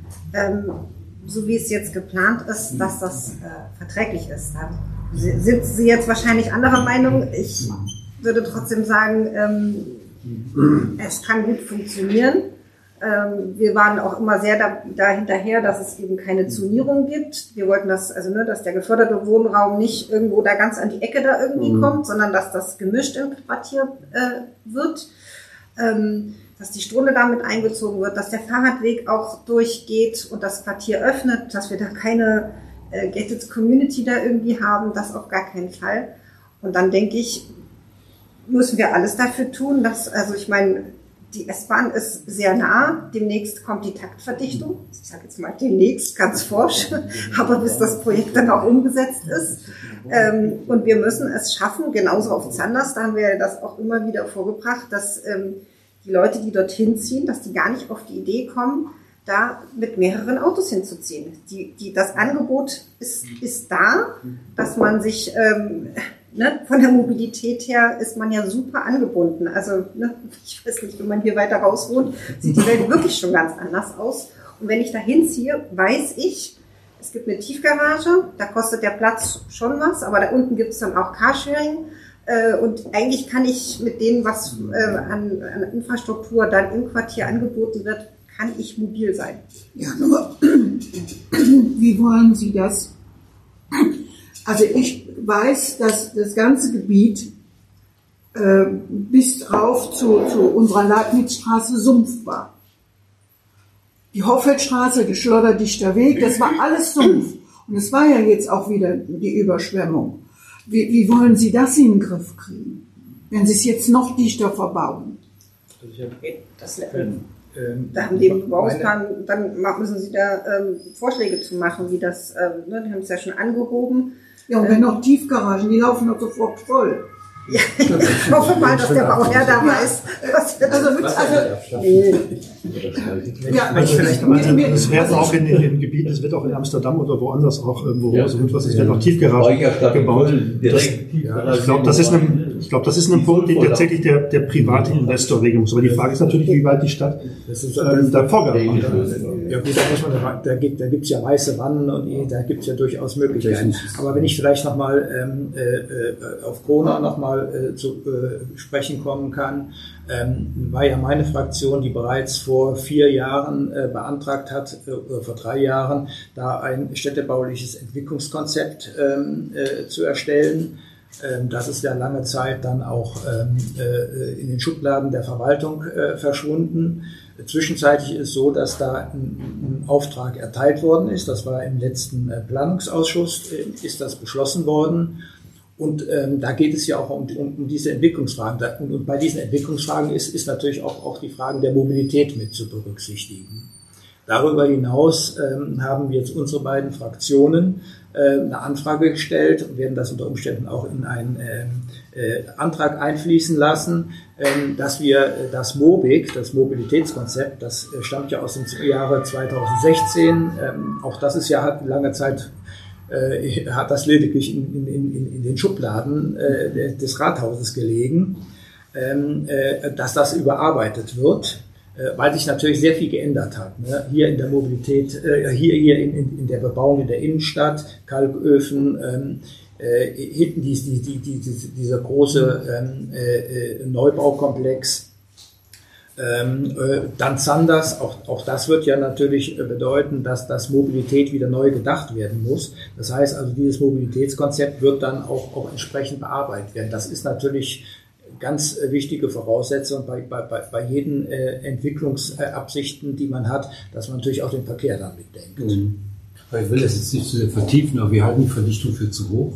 so wie es jetzt geplant ist, dass das verträglich ist. Da sind Sie jetzt wahrscheinlich anderer Meinung. Ich würde trotzdem sagen, es kann gut funktionieren. Wir waren auch immer sehr da, da hinterher, dass es eben keine Zonierung gibt. Wir wollten das, also ne, dass der geförderte Wohnraum nicht irgendwo da ganz an die Ecke da irgendwie mhm. kommt, sondern dass das gemischt im Quartier äh, wird, ähm, dass die Stunde damit einbezogen wird, dass der Fahrradweg auch durchgeht und das Quartier öffnet, dass wir da keine äh, gated Community da irgendwie haben, das auf gar keinen Fall. Und dann denke ich, müssen wir alles dafür tun, dass, also ich meine, die S-Bahn ist sehr nah, demnächst kommt die Taktverdichtung, ich sage jetzt mal demnächst, ganz forsch, aber bis das Projekt dann auch umgesetzt ist. Ähm, und wir müssen es schaffen, genauso auf Zanders, da haben wir das auch immer wieder vorgebracht, dass ähm, die Leute, die dorthin ziehen, dass die gar nicht auf die Idee kommen, da mit mehreren Autos hinzuziehen. Die, die, das Angebot ist, ist da, dass man sich... Ähm, Ne, von der Mobilität her ist man ja super angebunden. Also ne, ich weiß nicht, wenn man hier weiter raus wohnt, sieht die Welt wirklich schon ganz anders aus. Und wenn ich da hinziehe, weiß ich, es gibt eine Tiefgarage, da kostet der Platz schon was, aber da unten gibt es dann auch Carsharing. Äh, und eigentlich kann ich mit dem, was äh, an, an Infrastruktur dann im Quartier angeboten wird, kann ich mobil sein. Ja, nur wie wollen Sie das? Also ich weiß, dass das ganze Gebiet äh, bis rauf zu, zu unserer Leibnizstraße Sumpf war. Die Hoffeldstraße, der Schlotterdichter Weg, das war alles Sumpf. Und es war ja jetzt auch wieder die Überschwemmung. Wie, wie wollen Sie das in den Griff kriegen, wenn Sie es jetzt noch dichter verbauen? Das, ähm, da haben die im Bebauungsplan, dann müssen Sie da ähm, Vorschläge zu machen, wie das, ähm, ne, die haben es ja schon angehoben. Ja, und wenn noch Tiefgaragen, die laufen doch sofort voll. Ja, ich hoffe mal, dass der Bauherr da weiß, was wir also, also, also nee. Ja, also vielleicht noch also, es wird auch in den Gebieten, es wird auch in Amsterdam oder woanders auch irgendwo ja. so was, es wird auch Tiefgaragen gebaut. Das, ja, ich glaube, das ist ein, ich glaube, das ist ein Punkt, den tatsächlich der, der private Investor regeln muss. Aber die Frage ist natürlich, wie weit die Stadt ähm, da Vorgaben macht. Ja gut, da muss man, da gibt, da gibt's ja weiße Wannen und da gibt's ja durchaus Möglichkeiten. Aber wenn ich vielleicht nochmal ähm, äh, auf Corona nochmal Äh, zu äh, sprechen kommen kann, ähm, war ja meine Fraktion, die bereits vor vier Jahren äh, beantragt hat, äh, vor drei Jahren, da ein städtebauliches Entwicklungskonzept ähm, äh, zu erstellen. Ähm, das ist ja lange Zeit dann auch ähm, äh, in den Schubladen der Verwaltung äh, verschwunden. Zwischenzeitlich ist es so, dass da ein, ein Auftrag erteilt worden ist. Das war im letzten äh, Planungsausschuss, äh, ist das beschlossen worden. Und ähm, da geht es ja auch um, um, um diese Entwicklungsfragen. Da, und, und bei diesen Entwicklungsfragen ist, ist natürlich auch, auch die Fragen der Mobilität mit zu berücksichtigen. Darüber hinaus ähm, haben wir jetzt unsere beiden Fraktionen äh, eine Anfrage gestellt und werden das unter Umständen auch in ein, äh, äh, Antrag einfließen lassen, ähm, dass wir das MOBIC, das Mobilitätskonzept, das äh, stammt ja aus dem Jahre zweitausendsechzehn, ähm, auch das ist ja hat lange Zeit äh, hat das lediglich in, in, in, in den Schubladen äh, des Rathauses gelegen, ähm, äh, dass das überarbeitet wird, äh, weil sich natürlich sehr viel geändert hat. Ne? Hier in der Mobilität, äh, hier, hier in, in, in der Bebauung in der Innenstadt, Kalköfen, ähm, äh, hinten die, die, die, die, dieser große ähm, äh, Neubaukomplex. Ähm, äh, dann Zanders, auch, auch das wird ja natürlich äh, bedeuten, dass das Mobilität wieder neu gedacht werden muss. Das heißt also, dieses Mobilitätskonzept wird dann auch, auch entsprechend bearbeitet werden. Das ist natürlich ganz äh, wichtige Voraussetzung bei, bei, bei jeden äh, Entwicklungsabsichten, die man hat, dass man natürlich auch den Verkehr dann mitdenkt. Mhm. Ich will das jetzt nicht zu sehr vertiefen, aber wir halten die Verdichtung für zu hoch.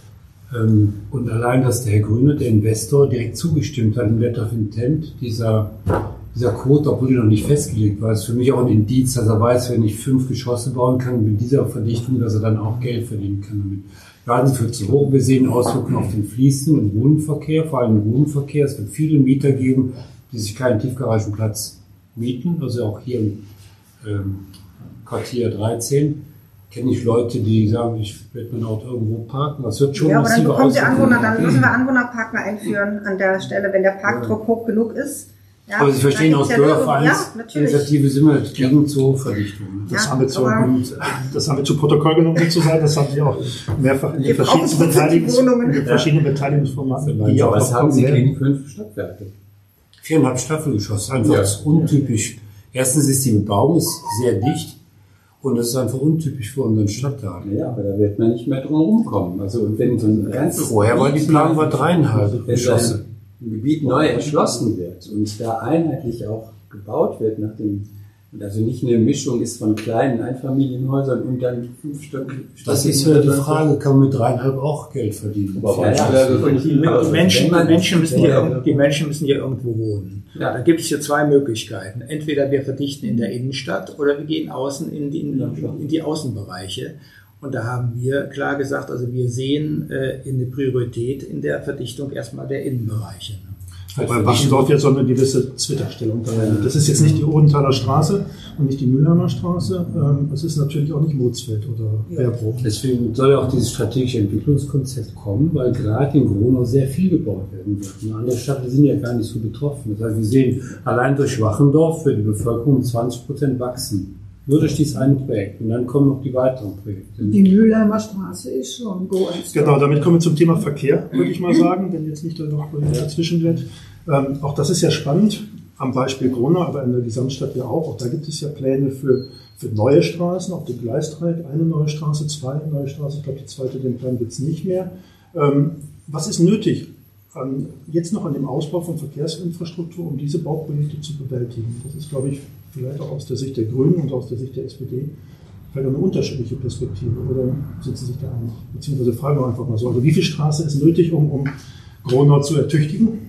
Und allein, dass der Herr Grüne, der Investor, direkt zugestimmt hat im Letter of Intent, dieser, dieser Quote, obwohl die noch nicht festgelegt war, ist für mich auch ein Indiz, dass er weiß, wenn ich fünf Geschosse bauen kann mit dieser Verdichtung, dass er dann auch Geld verdienen kann damit. Wir halten es für zu hoch. Wir sehen Auswirkungen auf den fließenden und Wohnverkehr, vor allem im Wohnverkehr. Es wird viele Mieter geben, die sich keinen Tiefgaragenplatz mieten, also auch hier im ähm, Quartier dreizehn. Kenne ich Leute, die sagen, ich werde mein Auto irgendwo parken. Das wird schon ja, aber dann bekommen die Anwohner, dann haben. müssen wir Anwohnerparken einführen an der Stelle, wenn der Parkdruck ja. hoch genug ist. Ja, aber Sie verstehen, aus Bürgervereinsinitiative sind wir gegen zur Verdichtung. Das, ja, haben wir zu, das haben wir zu Protokoll genommen sozusagen. Das haben Sie auch mehrfach in den verschiedenen, Beteiligungs in den verschiedenen Beteiligungsformaten. Ja, aber was haben Sie gegen fünf Stockwerke? Viereinhalb Staffelgeschosse, einfach ja. untypisch. Erstens ist die Bebauung sehr dicht. Und das ist einfach untypisch für unseren Stadtteil. Ja, aber da wird man nicht mehr drum rumkommen. Also, wenn so ein ganzes Vorher war die Plan war dreieinhalb Geschosse. Wenn ein Gebiet neu erschlossen wird und da einheitlich auch gebaut wird nach dem, also nicht eine Mischung ist von kleinen Einfamilienhäusern und dann fünf Stück. Das ist ja die Frage, kann man mit dreieinhalb auch Geld verdienen? Aber ja, ja. Die, Menschen, die, Menschen müssen hier, die Menschen müssen hier irgendwo wohnen. Ja. Da gibt es hier zwei Möglichkeiten. Entweder wir verdichten in der Innenstadt oder wir gehen außen in die, in die Außenbereiche. Und da haben wir klar gesagt, also wir sehen äh, in der Priorität in der Verdichtung erstmal der Innenbereiche. Wobei Waschendorf jetzt so eine gewisse Zwitterstellung da hat. Das ist jetzt nicht die Odenthaler Straße und nicht die Mühlheimer Straße. Es ist natürlich auch nicht Mutzfeld oder Werbruch. Deswegen soll ja auch dieses strategische Entwicklungskonzept kommen, weil gerade in Gronau sehr viel gebaut werden wird. Und andere Städte sind ja gar nicht so betroffen. Das heißt, wir sehen allein durch Wachendorf für die Bevölkerung um zwanzig Prozent wachsen. Nur durch dieses eine Projekt. Und dann kommen noch die weiteren Projekte. Die Mühlheimer Straße ist schon groß. Genau, damit kommen wir zum Thema Verkehr, würde ich mal sagen, wenn jetzt nicht da noch dazwischen wird. Ähm, auch das ist ja spannend, am Beispiel Gronau, aber in der Gesamtstadt ja auch. Auch da gibt es ja Pläne für, für neue Straßen, auf dem Gleisdreieck, eine neue Straße, zwei neue Straßen. Ich glaube, die zweite, den Plan gibt es nicht mehr. Ähm, was ist nötig an, jetzt noch an dem Ausbau von Verkehrsinfrastruktur, um diese Bauprojekte zu bewältigen? Das ist, glaube ich, vielleicht auch aus der Sicht der Grünen und aus der Sicht der S P D vielleicht eine unterschiedliche Perspektive. Oder sind Sie sich da einig? Beziehungsweise fragen wir einfach mal so. Also wie viel Straße ist nötig, um, um Gronau zu ertüchtigen?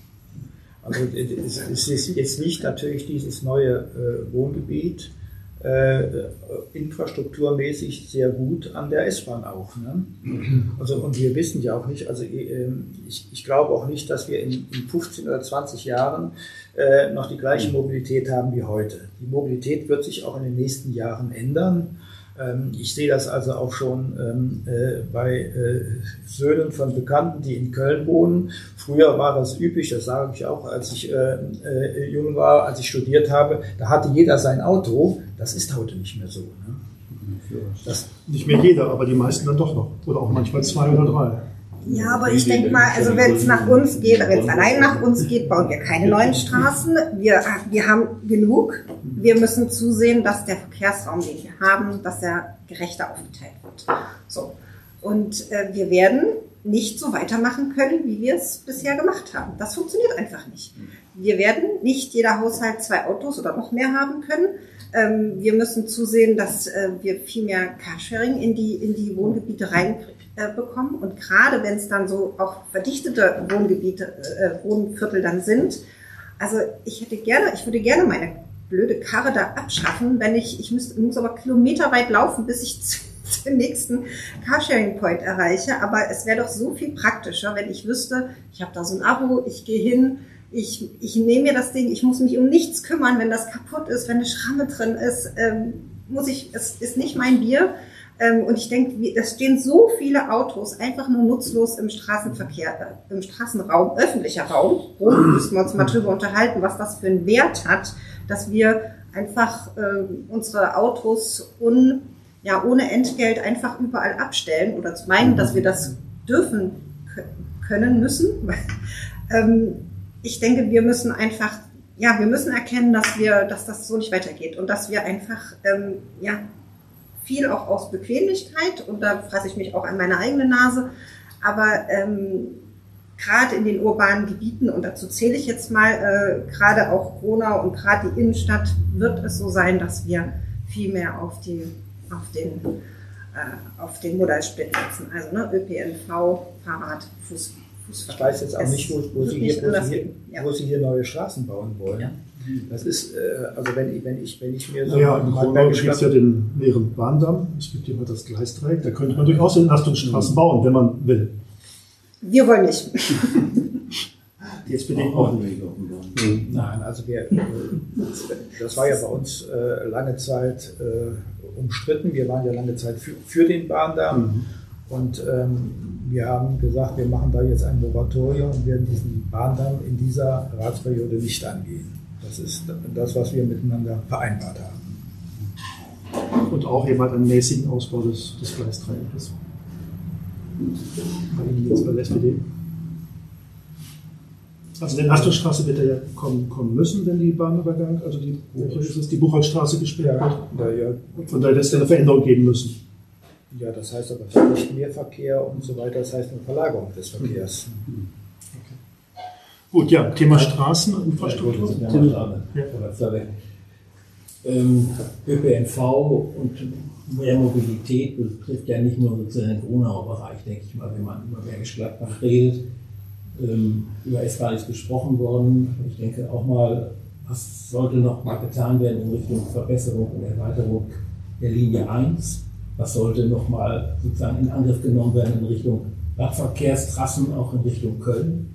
Also es ist jetzt nicht natürlich dieses neue äh, Wohngebiet äh, infrastrukturmäßig sehr gut an der S-Bahn auch. Ne? Also, und wir wissen ja auch nicht, also ich, ich glaube auch nicht, dass wir in, in fünfzehn oder zwanzig Jahren äh, noch die gleiche Mobilität haben wie heute. Die Mobilität wird sich auch in den nächsten Jahren ändern. Ähm, ich sehe das also auch schon ähm, äh, bei äh, Söhnen von Bekannten, die in Köln wohnen. Früher war das üblich, das sage ich auch, als ich äh, äh, jung war, als ich studiert habe, da hatte jeder sein Auto. Das ist heute nicht mehr so. Ne? Das nicht mehr jeder, aber die meisten dann doch noch. Oder auch manchmal zwei oder drei. Ja, aber ich denke mal, also wenn es nach uns geht, wenn es allein nach uns geht, bauen wir keine neuen Straßen. Wir, wir haben genug. Wir müssen zusehen, dass der Verkehrsraum, den wir haben, dass er gerechter aufgeteilt wird. So. Und äh, wir werden nicht so weitermachen können, wie wir es bisher gemacht haben. Das funktioniert einfach nicht. Wir werden nicht jeder Haushalt zwei Autos oder noch mehr haben können. Ähm, wir müssen zusehen, dass äh, wir viel mehr Carsharing in die, in die Wohngebiete reinbekommen. Bekommen. Und gerade wenn es dann so auch verdichtete Wohngebiete, äh, Wohnviertel dann sind, also ich hätte gerne, ich würde gerne meine blöde Karre da abschaffen, wenn ich, ich müsste, muss aber kilometerweit laufen, bis ich den nächsten Carsharing-Point erreiche. Aber es wäre doch so viel praktischer, wenn ich wüsste, ich habe da so ein Abo, ich gehe hin, ich, ich nehme mir das Ding, ich muss mich um nichts kümmern, wenn das kaputt ist, wenn eine Schramme drin ist, ähm, muss ich, es ist nicht mein Bier. Ähm, und ich denke, es stehen so viele Autos einfach nur nutzlos im Straßenverkehr, äh, im Straßenraum, öffentlicher Raum. Oh, müssen wir uns mal drüber unterhalten, was das für einen Wert hat, dass wir einfach äh, unsere Autos un, ja, ohne Entgelt einfach überall abstellen oder zu meinen, dass wir das dürfen können müssen. ähm, ich denke, wir müssen einfach, ja, wir müssen erkennen, dass wir, dass das so nicht weitergeht und dass wir einfach, ähm, ja, viel auch aus Bequemlichkeit, und da fasse ich mich auch an meine eigene Nase, aber ähm, gerade in den urbanen Gebieten, und dazu zähle ich jetzt mal, äh, gerade auch Gronau und gerade die Innenstadt, wird es so sein, dass wir viel mehr auf, die, auf den, äh, auf den Modalsplit setzen, also ne, Ö P N V, Fahrrad, Fuß, Fußverkehr. Ich weiß jetzt auch es nicht, wo, wo, Sie hier, wo, Sie hier, ja. wo Sie hier neue Straßen bauen wollen. Ja. Das ist, also wenn ich, wenn ich, wenn ich mir so... Naja, in Gronau gibt es ja den leeren Bahndamm, es gibt immer das Gleisdreieck, da könnte man durchaus Entlastungsstraßen bauen, wenn man will. Wir wollen nicht. Die S P D auch nicht. Nein, also wir, das war ja bei uns lange Zeit umstritten, wir waren ja lange Zeit für, für den Bahndamm mhm. und ähm, wir haben gesagt, wir machen da jetzt ein Moratorium und werden diesen Bahndamm in dieser Ratsperiode nicht angehen. Das ist das, was wir miteinander vereinbart haben. Und auch jemand einen mäßigen Ausbau des, des Gleisdreiecks. Bei Ihnen jetzt bei der S P D. Also die Entlastungsstraße wird ja kommen, kommen müssen, wenn die Bahnübergang, also die, ist es, die Buchholzstraße gesperrt wird. Ja, ja. Von daher wird es eine Veränderung geben müssen. Ja, das heißt aber nicht mehr Verkehr und so weiter, das heißt eine Verlagerung des Verkehrs. Mhm. Gut, ja, Thema Straßeninfrastruktur. Ja, ja. Ähm, Ö P N V und mehr Mobilität betrifft ja nicht nur sozusagen den Gronauer Bereich, denke ich mal, wenn man über Bergisch Gladbach redet. Ähm, über S-Bahn ist gesprochen worden. Ich denke auch mal, was sollte noch mal getan werden in Richtung Verbesserung und Erweiterung der Linie eins? Was sollte noch mal sozusagen in Angriff genommen werden in Richtung Radverkehrstrassen, auch in Richtung Köln?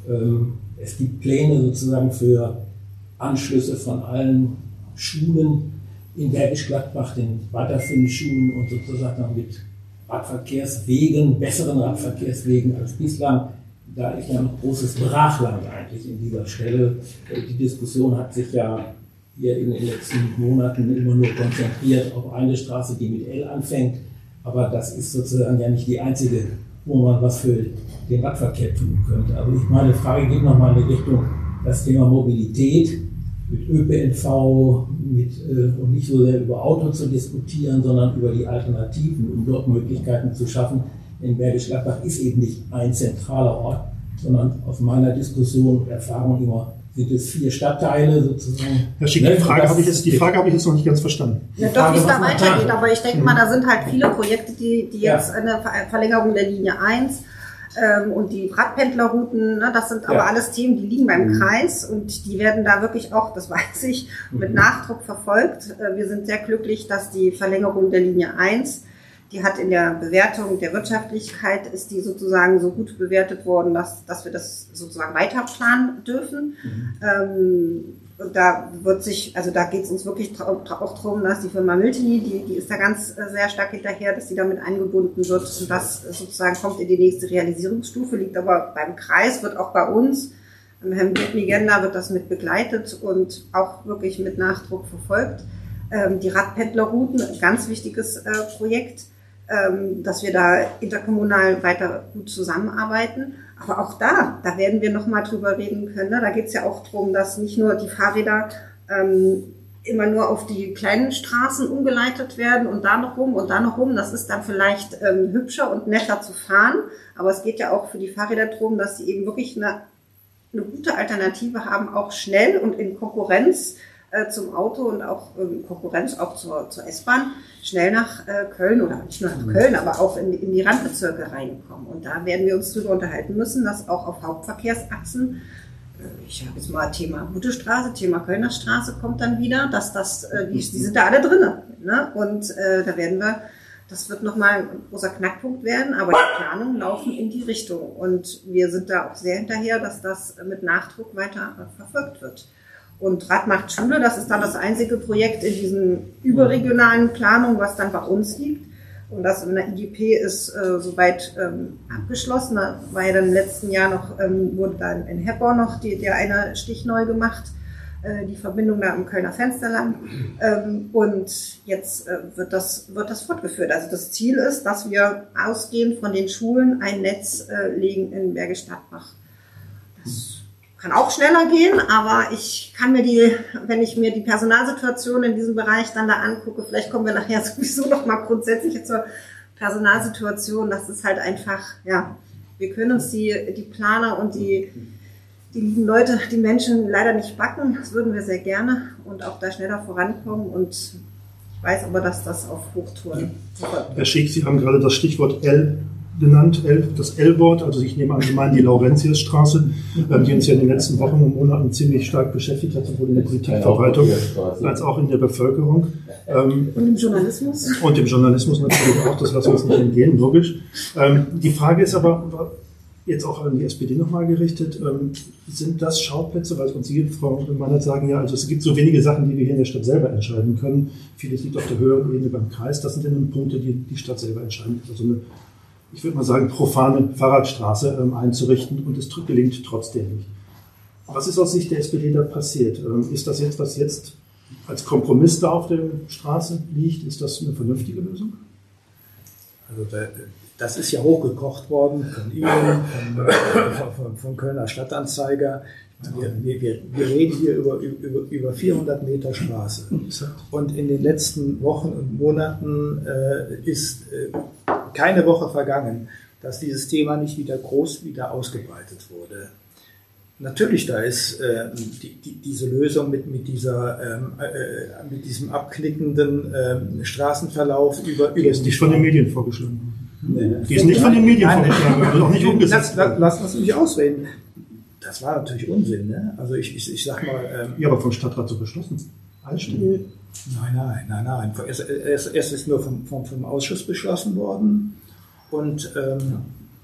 Es gibt Pläne sozusagen für Anschlüsse von allen Schulen in Bergisch Gladbach, den weiterführenden Schulen und sozusagen mit Radverkehrswegen, besseren Radverkehrswegen als bislang. Da ist ja noch großes Brachland eigentlich in dieser Stelle. Die Diskussion hat sich ja hier in den letzten Monaten immer nur konzentriert auf eine Straße, die mit L anfängt. Aber das ist sozusagen ja nicht die einzige, wo man was für den Radverkehr tun könnte. Also ich meine Frage geht nochmal in die Richtung, das Thema Mobilität mit Ö P N V mit, äh, und nicht so sehr über Auto zu diskutieren, sondern über die Alternativen, um dort Möglichkeiten zu schaffen. In Bergisch Gladbach ist eben nicht ein zentraler Ort, sondern aus meiner Diskussion und Erfahrung immer sind es vier Stadtteile sozusagen. Herr Schick, die Frage habe ich jetzt, die Frage habe ich jetzt noch nicht ganz verstanden. Ja, doch, wie es da weitergeht, aber ich denke mal, da sind halt viele Projekte, die, die jetzt ja. eine Verlängerung der Linie eins ähm, und die Radpendlerrouten, ne, das sind aber ja. alles Themen, die liegen beim mhm. Kreis und die werden da wirklich auch, das weiß ich, mit Nachdruck verfolgt. Wir sind sehr glücklich, dass die Verlängerung der Linie eins, die hat in der Bewertung der Wirtschaftlichkeit, ist die sozusagen so gut bewertet worden, dass, dass wir das sozusagen weiter planen dürfen. Mhm. Ähm, und da wird sich, also da geht es uns wirklich auch darum, dass die Firma Miltini, die, die ist da ganz äh, sehr stark hinterher, dass die damit eingebunden wird und das sozusagen kommt in die nächste Realisierungsstufe, liegt aber beim Kreis, wird auch bei uns, ähm, Herrn Migenda wird das mit begleitet und auch wirklich mit Nachdruck verfolgt. Ähm, die Radpendlerrouten, ein ganz wichtiges äh, Projekt, dass wir da interkommunal weiter gut zusammenarbeiten. Aber auch da, da werden wir nochmal drüber reden können. Da geht es ja auch darum, dass nicht nur die Fahrräder ähm, immer nur auf die kleinen Straßen umgeleitet werden und da noch rum und da noch rum. Das ist dann vielleicht ähm, hübscher und netter zu fahren. Aber es geht ja auch für die Fahrräder darum, dass sie eben wirklich eine, eine gute Alternative haben, auch schnell und in Konkurrenz äh, zum Auto und auch in Konkurrenz auch zur, zur S-Bahn schnell nach äh, Köln oder nicht nur nach Köln, aber auch in, in die Randbezirke reinkommen. Und da werden wir uns drüber unterhalten müssen, dass auch auf Hauptverkehrsachsen, äh, ich habe jetzt mal Thema Gute Straße, Thema Kölner Straße kommt dann wieder, dass das, äh, die, die sind da alle drin. Ne? Und äh, da werden wir Das wird nochmal ein großer Knackpunkt werden, aber die Planungen laufen in die Richtung. Und wir sind da auch sehr hinterher, dass das mit Nachdruck weiter verfolgt wird. Und Rad macht Schule, das ist dann das einzige Projekt in diesen überregionalen Planungen, was dann bei uns liegt. Und das in der I G P ist äh, soweit ähm, abgeschlossen. Da war ja dann im letzten Jahr noch, ähm, wurde dann in Herborn noch die, der eine Stich neu gemacht, äh, die Verbindung da am Kölner Fenster lang. Ähm, und jetzt äh, wird das, wird das fortgeführt. Also das Ziel ist, dass wir ausgehend von den Schulen ein Netz äh, legen in Bergisch Gladbach. Das kann auch schneller gehen, aber ich kann mir die, wenn ich mir die Personalsituation in diesem Bereich dann da angucke, vielleicht kommen wir nachher sowieso noch mal grundsätzlich zur Personalsituation, das ist halt einfach, ja, wir können uns die, die Planer und die, die lieben Leute, die Menschen leider nicht backen, das würden wir sehr gerne und auch da schneller vorankommen und ich weiß aber, dass das auf Hochtouren ja. Herr Schick, Sie haben gerade das Stichwort L genannt, das L-Wort, also ich nehme an, Sie meinen die Laurentiusstraße, ähm, die uns ja in den letzten Wochen und Monaten ziemlich stark beschäftigt hat, sowohl in der Politikverwaltung als auch in der Bevölkerung. Ähm, und im Journalismus. Und im Journalismus natürlich auch, das lassen wir uns nicht entgehen, logisch. Ähm, die Frage ist aber, jetzt auch an die S P D nochmal gerichtet, ähm, sind das Schauplätze, weil uns Sie, Frau Mannert, sagen, ja, also es gibt so wenige Sachen, die wir hier in der Stadt selber entscheiden können. Vieles liegt auf der höheren Ebene beim Kreis, das sind dann Punkte, die die Stadt selber entscheiden. Also eine, ich würde mal sagen, profane Fahrradstraße ähm, einzurichten und es gelingt trotzdem nicht. Was ist aus Sicht der S P D da passiert? Ähm, ist das jetzt, was jetzt als Kompromiss da auf der Straße liegt, ist das eine vernünftige Lösung? Also das ist ja hochgekocht worden von Ihnen, von, von, von Kölner Stadtanzeiger. Wir, wir, wir reden hier über, über, über vierhundert Meter Straße. Und in den letzten Wochen und Monaten äh, ist äh, keine Woche vergangen, dass dieses Thema nicht wieder groß wieder ausgebreitet wurde. Natürlich, da ist äh, die, die, diese Lösung mit, mit, dieser, ähm, äh, mit diesem abknickenden äh, Straßenverlauf über... Die ist nicht von den Medien vorgeschlagen. Nee. Die ist nicht von den Medien Nein, vorgeschlagen, wird auch nicht umgesetzt. Lass, lass, lass uns nicht ausreden. Das war natürlich Unsinn, ne? Also ich, ich, ich sag mal... Ähm, ja, aber vom Stadtrat so beschlossen. Einstimmig. Nein, nein, nein, nein. Es, es, es ist nur vom, vom, vom Ausschuss beschlossen worden und, ähm,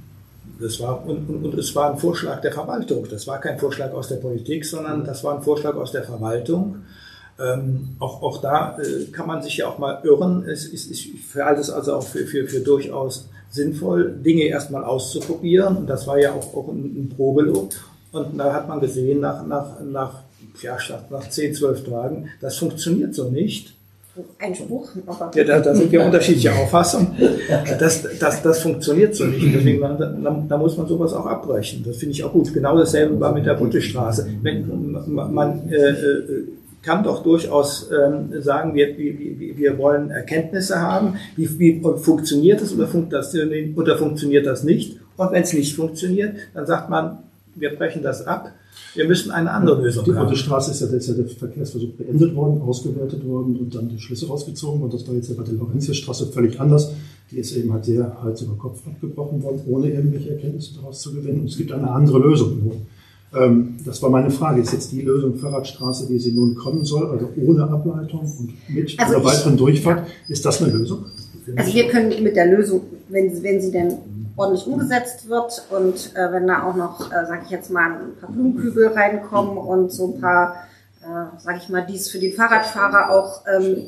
das war, und, und, und es war ein Vorschlag der Verwaltung. Das war kein Vorschlag aus der Politik, sondern das war ein Vorschlag aus der Verwaltung. Ähm, auch, auch da äh, kann man sich ja auch mal irren. Es ist, ich halte es also auch für, für, für durchaus sinnvoll, Dinge erstmal auszuprobieren. Und das war ja auch, auch ein, ein Probelob. Und da hat man gesehen, nach, nach, nach, ja, nach zehn, zwölf Tagen, das funktioniert so nicht. Ein Spruch. Ja, da, da sind wir unterschiedliche Auffassungen. Das, das, das funktioniert so nicht. Deswegen, da, da muss man sowas auch abbrechen. Das finde ich auch gut. Genau dasselbe war mit der Buttestraße. Wenn, man äh, kann doch durchaus ähm, sagen, wir, wir, wir wollen Erkenntnisse haben. Wie, wie funktioniert das oder, funkt das oder funktioniert das nicht? Und wenn es nicht funktioniert, dann sagt man, wir brechen das ab. Wir müssen eine andere Lösung die haben. Die Straße ist ja, ist ja der Verkehrsversuch beendet worden, ausgewertet worden und dann die Schlüsse rausgezogen. Und das war jetzt ja bei der Laurentiusstraße völlig anders. Die ist eben halt sehr Hals über Kopf abgebrochen worden, ohne irgendwelche Erkenntnisse daraus zu gewinnen. Und es gibt eine andere Lösung. Ähm, das war meine Frage. Ist jetzt die Lösung Fahrradstraße, wie sie nun kommen soll, also ohne Ableitung und mit also einer weiteren Durchfahrt, ist das eine Lösung? Also wir können mit der Lösung, wenn, wenn sie denn ordentlich umgesetzt wird und äh, wenn da auch noch, äh, sage ich jetzt mal, ein paar Blumenkübel reinkommen und so ein paar, äh, sage ich mal, dies für die Fahrradfahrer auch, ähm,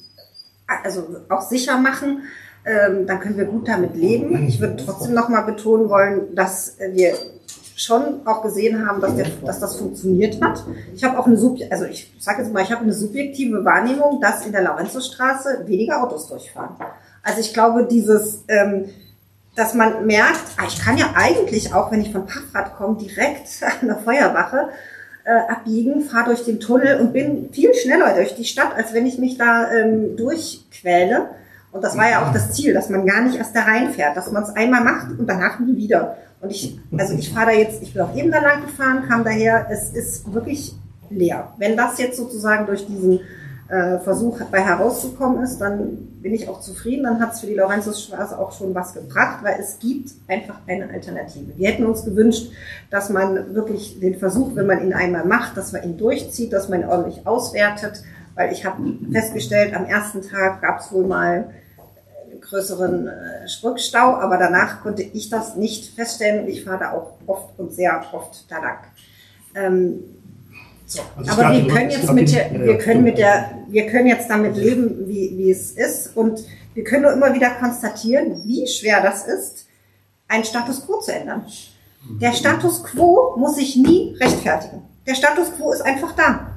also auch sicher machen, ähm, dann können wir gut damit leben. Ich würde trotzdem nochmal betonen wollen, dass wir schon auch gesehen haben, dass, der, dass das funktioniert hat. Ich habe auch eine, Sub, also ich sage jetzt mal, ich habe eine subjektive Wahrnehmung, dass in der Laurentiusstraße weniger Autos durchfahren. Also ich glaube, dieses ähm, dass man merkt, ah, ich kann ja eigentlich auch, wenn ich von Paffrad komme, direkt an der Feuerwache äh, abbiegen, fahre durch den Tunnel und bin viel schneller durch die Stadt, als wenn ich mich da ähm, durchquäle. Und das war ja auch das Ziel, dass man gar nicht erst da reinfährt, dass man es einmal macht und danach nie wieder. Und ich, also ich fahre da jetzt, ich bin auch eben da lang gefahren, kam daher, es ist wirklich leer. Wenn das jetzt sozusagen durch diesen äh, Versuch bei herauszukommen ist, dann bin ich auch zufrieden, dann hat es für die Laurentiusstraße auch schon was gebracht, weil es gibt einfach eine Alternative. Wir hätten uns gewünscht, dass man wirklich den Versuch, wenn man ihn einmal macht, dass man ihn durchzieht, dass man ihn ordentlich auswertet, weil ich habe festgestellt, am ersten Tag gab es wohl mal größeren äh, Rückstau, aber danach konnte ich das nicht feststellen und ich fahre da auch oft und sehr oft da lang. Ähm, so. Also aber wir können jetzt mit der, wir können mit der, wir können jetzt damit leben, wie, wie es ist und wir können nur immer wieder konstatieren, wie schwer das ist, einen Status quo zu ändern. Der Status quo muss sich nie rechtfertigen. Der Status quo ist einfach da.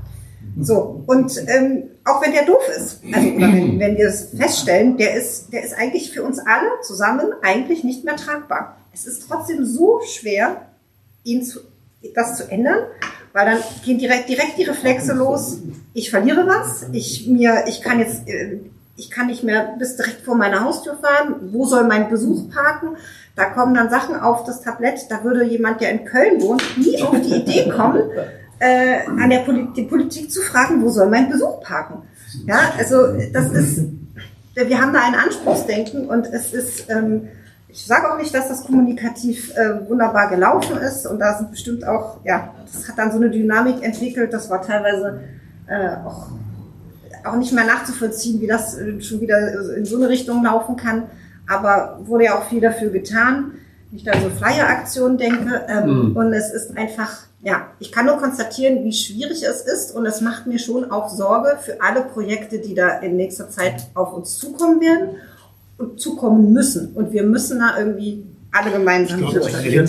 So, und ähm, auch wenn der doof ist, also oder wenn, wenn wir es feststellen, der ist, der ist eigentlich für uns alle zusammen eigentlich nicht mehr tragbar. Es ist trotzdem so schwer, ihn zu, das zu ändern, weil dann gehen direkt, direkt die Reflexe los. Ich verliere was, ich mir, ich kann jetzt, äh, ich kann nicht mehr bis direkt vor meiner Haustür fahren. Wo soll mein Besuch parken? Da kommen dann Sachen auf das Tablett. Da würde jemand, der in Köln wohnt, nie auf die Idee kommen, äh, an der Poli- die Politik zu fragen, wo soll mein Besuch parken? Ja, also das ist, wir haben da ein Anspruchsdenken und es ist, ähm, ich sage auch nicht, dass das kommunikativ äh, wunderbar gelaufen ist und da sind bestimmt auch, ja, das hat dann so eine Dynamik entwickelt, das war teilweise äh, auch, auch nicht mehr nachzuvollziehen, wie das äh, schon wieder in so eine Richtung laufen kann, aber wurde ja auch viel dafür getan, wenn ich da an so Flyer-Aktionen denke ähm, mhm. und es ist einfach, ja, ich kann nur konstatieren, wie schwierig es ist und es macht mir schon auch Sorge für alle Projekte, die da in nächster Zeit auf uns zukommen werden und zukommen müssen. Und wir müssen da irgendwie alle gemeinsam durch.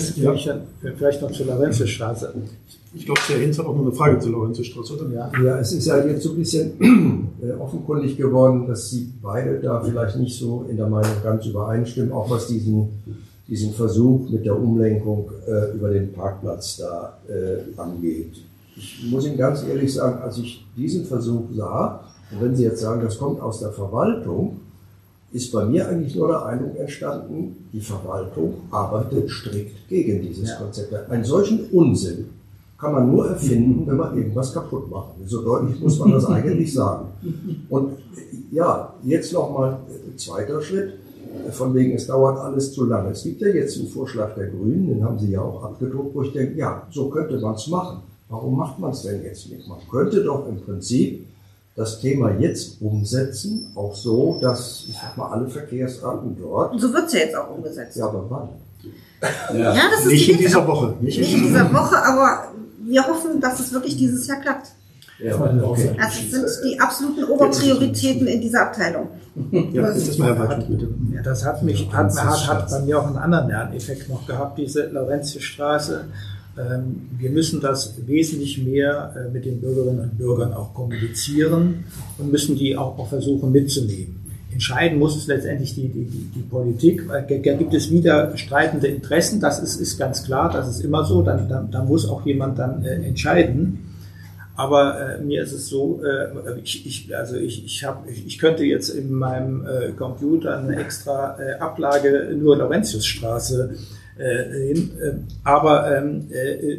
Vielleicht noch zur Laurentiusstraße. Ich glaube, der Hinz hat auch noch eine Frage zur Laurentiusstraße, oder? Ja. ja, es ist ja jetzt so ein bisschen äh, offenkundig geworden, dass Sie beide da vielleicht nicht so in der Meinung ganz übereinstimmen, auch was diesen diesen Versuch mit der Umlenkung äh, über den Parkplatz da äh, angeht. Ich muss Ihnen ganz ehrlich sagen, als ich diesen Versuch sah, und wenn Sie jetzt sagen, das kommt aus der Verwaltung, ist bei mir eigentlich nur der Eindruck entstanden, die Verwaltung arbeitet strikt gegen dieses ja. Konzept. Einen solchen Unsinn kann man nur erfinden, wenn man irgendwas kaputt macht. So deutlich muss man das eigentlich sagen. Und ja, jetzt nochmal äh, zweiter Schritt. Von wegen, es dauert alles zu lange. Es gibt ja jetzt einen Vorschlag der Grünen, den haben Sie ja auch abgedruckt, wo ich denke, ja, so könnte man es machen. Warum macht man es denn jetzt nicht? Man könnte doch im Prinzip das Thema jetzt umsetzen, auch so, dass, ich sag mal, alle Verkehrsarten dort... Und so wird es ja jetzt auch umgesetzt. Ja, aber wann? Ja, ja das ist nicht in dieser Woche. Nicht, nicht in dieser Woche, aber wir hoffen, dass es wirklich dieses Jahr klappt. Ja, okay. Das sind die absoluten Oberprioritäten in dieser Abteilung. Ja, das ist mal Herr Weidmann, bitte. Ja, das hat mich, hat, hat, hat bei mir auch einen anderen Lerneffekt noch gehabt, diese Laurentiusstraße. Ähm, wir müssen das wesentlich mehr äh, mit den Bürgerinnen und Bürgern auch kommunizieren und müssen die auch, auch versuchen mitzunehmen. Entscheiden muss es letztendlich die, die, die, die Politik, weil da gibt es wieder streitende Interessen, das ist, ist ganz klar, das ist immer so, dann, dann, dann muss auch jemand dann äh, entscheiden. Aber äh, mir ist es so, äh, ich, ich, also ich, ich, hab, ich, ich könnte jetzt in meinem äh, Computer eine extra äh, Ablage nur Laurentiusstraße äh, hin, äh, aber ähm, äh,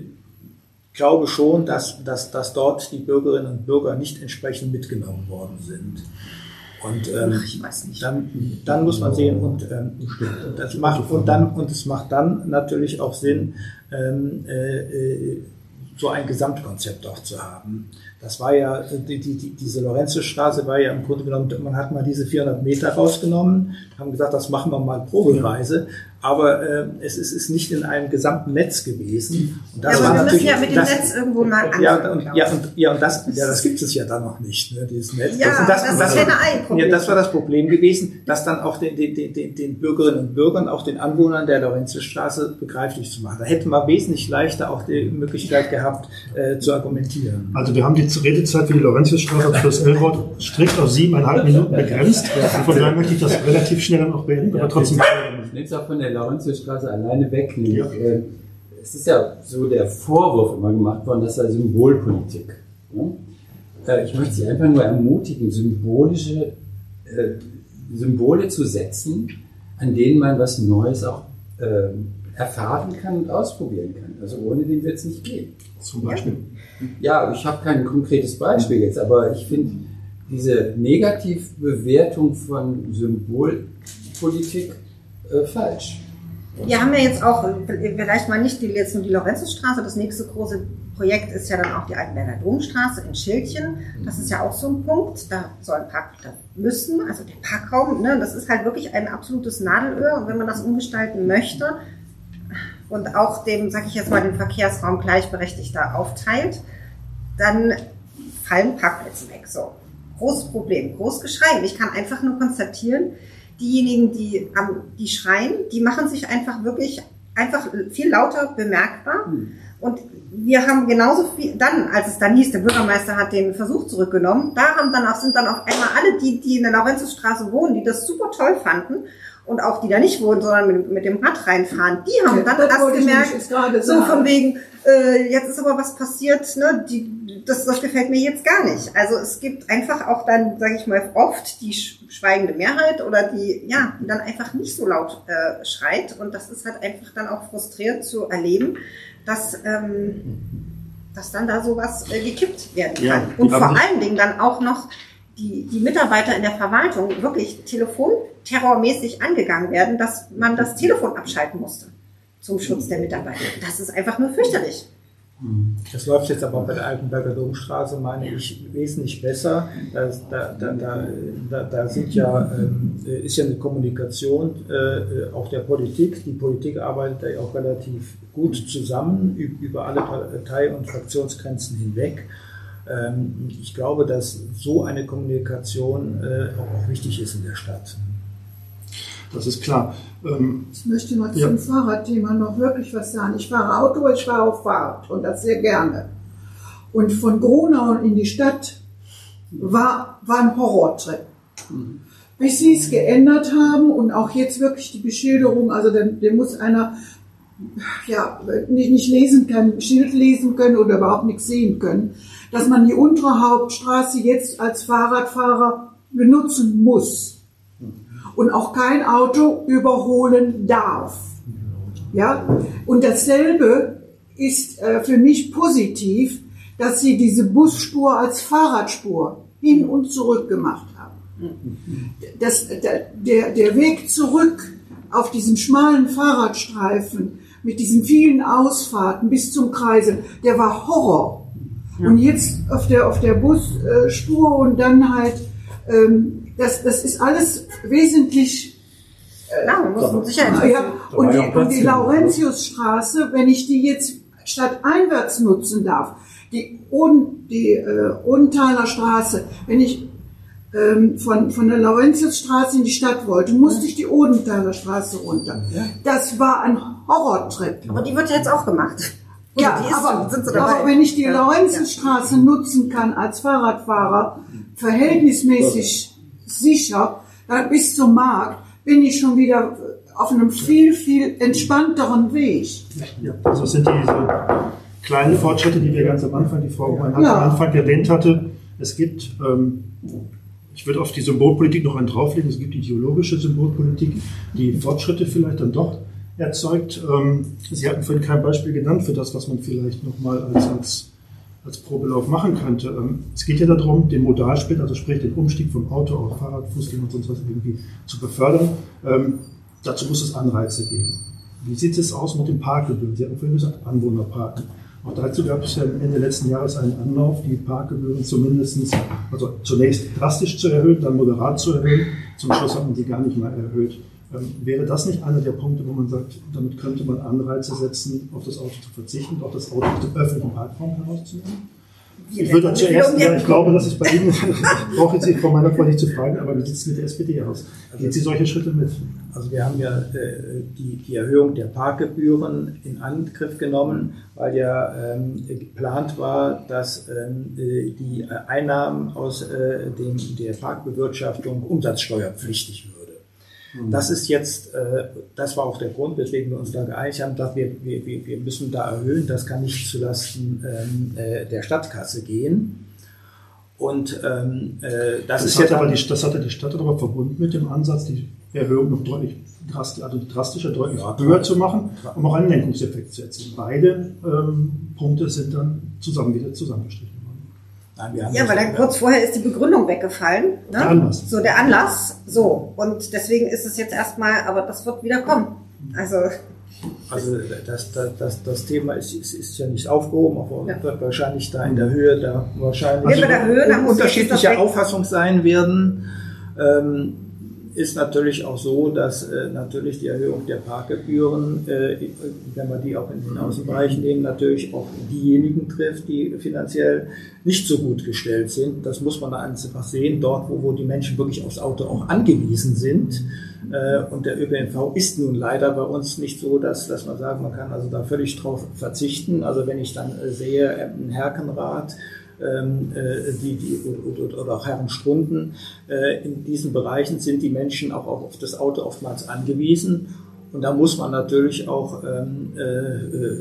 glaube schon, dass, dass, dass dort die Bürgerinnen und Bürger nicht entsprechend mitgenommen worden sind. Und ähm, Ach, ich weiß nicht. Dann, dann muss man sehen und, ähm, und das macht und dann und es macht dann natürlich auch Sinn, ähm, äh, so ein Gesamtkonzept auch zu haben. Das war ja, die, die, diese Laurentiusstraße war ja im Grunde genommen, man hat mal diese vierhundert Meter rausgenommen, haben gesagt, das machen wir mal probeweise, aber äh, es ist, ist nicht in einem gesamten Netz gewesen. Und das ja, aber war wir natürlich, müssen ja mit dem das, Netz irgendwo mal anfangen. Ja, und, ja, und, ja, und das, ja, das gibt es ja dann noch nicht, ne, dieses Netz. Ja, das, das, das, das, ist ja ein Problem. Ja, das war das Problem gewesen, dass dann auch den, den, den, den Bürgerinnen und Bürgern, auch den Anwohnern der Laurentiusstraße begreiflich zu machen. Da hätten wir wesentlich leichter auch die Möglichkeit gehabt, äh, zu argumentieren. Also wir haben die Redezeit für die Laurentiusstraße auf Schloss Elrod strikt auf siebeneinhalb Minuten begrenzt. Von daher möchte ich das relativ schnell noch beenden, aber trotzdem... Ich nehme es auch von der Laurentiusstraße alleine weg. Nämlich, ja. äh, es ist ja so der Vorwurf immer gemacht worden, das sei Symbolpolitik. Ne? Äh, ich möchte Sie einfach nur ermutigen, symbolische äh, Symbole zu setzen, an denen man was Neues auch äh, erfahren kann und ausprobieren kann. Also ohne den wird es nicht gehen. Zum Beispiel? Ja, ich habe kein konkretes Beispiel jetzt, aber ich finde diese Negativbewertung von Symbolpolitik äh, falsch. Wir haben ja jetzt auch, vielleicht mal nicht die, jetzt nur die Laurentiusstraße, das nächste große Projekt ist ja dann auch die Altenberger Domstraße in Schildchen. Das ist ja auch so ein Punkt. Da sollen Parkplätze müssen, also der Parkraum, ne, das ist halt wirklich ein absolutes Nadelöhr. Und wenn man das umgestalten möchte und auch dem, sag ich jetzt mal, den Verkehrsraum gleichberechtigt da aufteilt, dann fallen Parkplätze weg. So, großes Problem, großes Geschrei. Und ich kann einfach nur konstatieren, diejenigen, die, die schreien, die machen sich einfach wirklich einfach viel lauter bemerkbar. Hm. Und wir haben genauso viel, dann, als es dann hieß, der Bürgermeister hat den Versuch zurückgenommen, da haben dann auch, sind dann auf einmal alle, die, die in der Laurentiusstraße wohnen, die das super toll fanden, und auch die da nicht wohnen, sondern mit, mit dem Rad reinfahren, die haben dann das erst gemerkt, so von wegen, äh, jetzt ist aber was passiert, ne, die, das, das gefällt mir jetzt gar nicht. Also es gibt einfach auch dann, sage ich mal, oft die schweigende Mehrheit oder die, ja, die dann einfach nicht so laut äh, schreit, und das ist halt einfach dann auch frustrierend zu erleben, dass, ähm, dass dann da sowas äh, gekippt werden kann. Ja, und vor allen Dingen dann auch noch die, die Mitarbeiter in der Verwaltung wirklich telefonterrormäßig angegangen werden, dass man das Telefon abschalten musste zum Schutz der Mitarbeiter. Das ist einfach nur fürchterlich. Das läuft jetzt aber bei der Altenberger Domstraße, meine ich, wesentlich besser. Da, da, da, da, da sind ja, äh, ist ja eine Kommunikation äh, auch der Politik. Die Politik arbeitet da ja auch relativ gut zusammen über alle Partei- und Fraktionsgrenzen hinweg. Ähm, ich glaube, dass so eine Kommunikation äh, auch, auch wichtig ist in der Stadt. Das ist klar. Ähm, ich möchte noch ja. zum Fahrradthema noch wirklich was sagen. Ich fahre Auto, ich fahre auch Fahrrad und das sehr gerne. Und von Gronau in die Stadt war, war ein Horrortrip. Mhm. Bis sie es geändert haben und auch jetzt wirklich die Beschilderung, also der, der muss einer ja, nicht, nicht lesen können, Schild lesen können oder überhaupt nichts sehen können, dass man die untere Hauptstraße jetzt als Fahrradfahrer benutzen muss. Und auch kein Auto überholen darf. Ja? Und dasselbe ist äh, für mich positiv, dass sie diese Busspur als Fahrradspur hin und zurück gemacht haben. Das, der, der Weg zurück auf diesen schmalen Fahrradstreifen mit diesen vielen Ausfahrten bis zum Kreisel, der war Horror. Und jetzt auf der, auf der Busspur und dann halt ähm, Das, das ist alles wesentlich. Äh, ja, man muss Sicherheit. Ja, und die, und die Laurentiusstraße, wenn ich die jetzt statt einwärts nutzen darf, die, Un, die äh, Odenthaler Straße, wenn ich ähm, von, von der Laurentiusstraße in die Stadt wollte, musste ich die Odenthaler Straße runter. Das war ein Horrortrip. Aber die wird ja jetzt auch gemacht. Ja, aber, schon, aber wenn ich die ja. Laurentiusstraße nutzen kann als Fahrradfahrer, verhältnismäßig sicher, dann bis zum Markt bin ich schon wieder auf einem viel, viel entspannteren Weg. Ja, also das sind diese kleinen Fortschritte, die wir ganz am Anfang, die Frau Meinhardt ja. am Anfang erwähnt hatte. Es gibt, ähm, ich würde auf die Symbolpolitik noch einen drauflegen, es gibt ideologische Symbolpolitik, die Fortschritte vielleicht dann doch erzeugt. Ähm, Sie hatten vorhin kein Beispiel genannt für das, was man vielleicht nochmal als, als als Probelauf machen könnte. Es geht ja darum, den Modalsplit, also sprich den Umstieg vom Auto auf Fahrrad, Fußgänger und sonst was irgendwie zu befördern. Ähm, dazu muss es Anreize geben. Wie sieht es aus mit den Parkgebühren? Sie hatten vorhin gesagt, Anwohnerparken. Auch dazu gab es ja Ende letzten Jahres einen Anlauf, die Parkgebühren zumindest, also zunächst drastisch zu erhöhen, dann moderat zu erhöhen. Zum Schluss hat man die gar nicht mehr erhöht. Ähm, wäre das nicht einer der Punkte, wo man sagt, damit könnte man Anreize setzen, auf das Auto zu verzichten, auf das Auto aus dem öffentlichen Parkraum herauszunehmen? Ich würde dazu erst sagen, ich glaube, dass ich bei Ihnen, ich brauche jetzt von meiner Frau nicht zu fragen, aber wie sieht es mit der S P D aus? Gehen Sie solche Schritte mit? Also wir haben ja äh, die, die Erhöhung der Parkgebühren in Angriff genommen, weil ja ähm, geplant war, dass ähm, die Einnahmen aus äh, dem, der Parkbewirtschaftung umsatzsteuerpflichtig würden. Das ist jetzt, äh, das war auch der Grund, weswegen wir uns da geeinigt haben, dass wir, wir, wir müssen da erhöhen, das kann nicht zulasten ähm, äh, der Stadtkasse gehen. Und ähm, äh, das, das ist hat ja aber die, das hatte die Stadt aber verbunden mit dem Ansatz, die Erhöhung noch deutlich drastisch, also drastischer, deutlich ja, höher zu machen, um auch einen Lenkungseffekt zu erzielen. Beide ähm, Punkte sind dann zusammen wieder zusammengestrichen. Nein, ja, weil dann kurz vorher ist die Begründung weggefallen. Ne? Der Anlass. So, der Anlass. So. Und deswegen ist es jetzt erstmal, aber das wird wieder kommen. Also. Also das, das, das, das Thema ist, ist, ist ja nicht aufgehoben, aber Ja. wird wahrscheinlich da in der Höhe, da wahrscheinlich Ja, bei der Höhe, da muss unterschiedliche jetzt das Auffassung sein werden. Ähm, ist natürlich auch so, dass äh, natürlich die Erhöhung der Parkgebühren, äh, wenn wir die auch in den Außenbereichen nehmen, natürlich auch diejenigen trifft, die finanziell nicht so gut gestellt sind. Das muss man einfach sehen, dort, wo, wo die Menschen wirklich aufs Auto auch angewiesen sind. Äh, und der Ö P N V ist nun leider bei uns nicht so, dass, dass man sagt, man kann also da völlig drauf verzichten. Also wenn ich dann äh, sehe, ein Herkenrad, Die, die, oder auch Herrenstrunden. In diesen Bereichen sind die Menschen auch auf das Auto oftmals angewiesen. Und da muss man natürlich auch ähm, äh,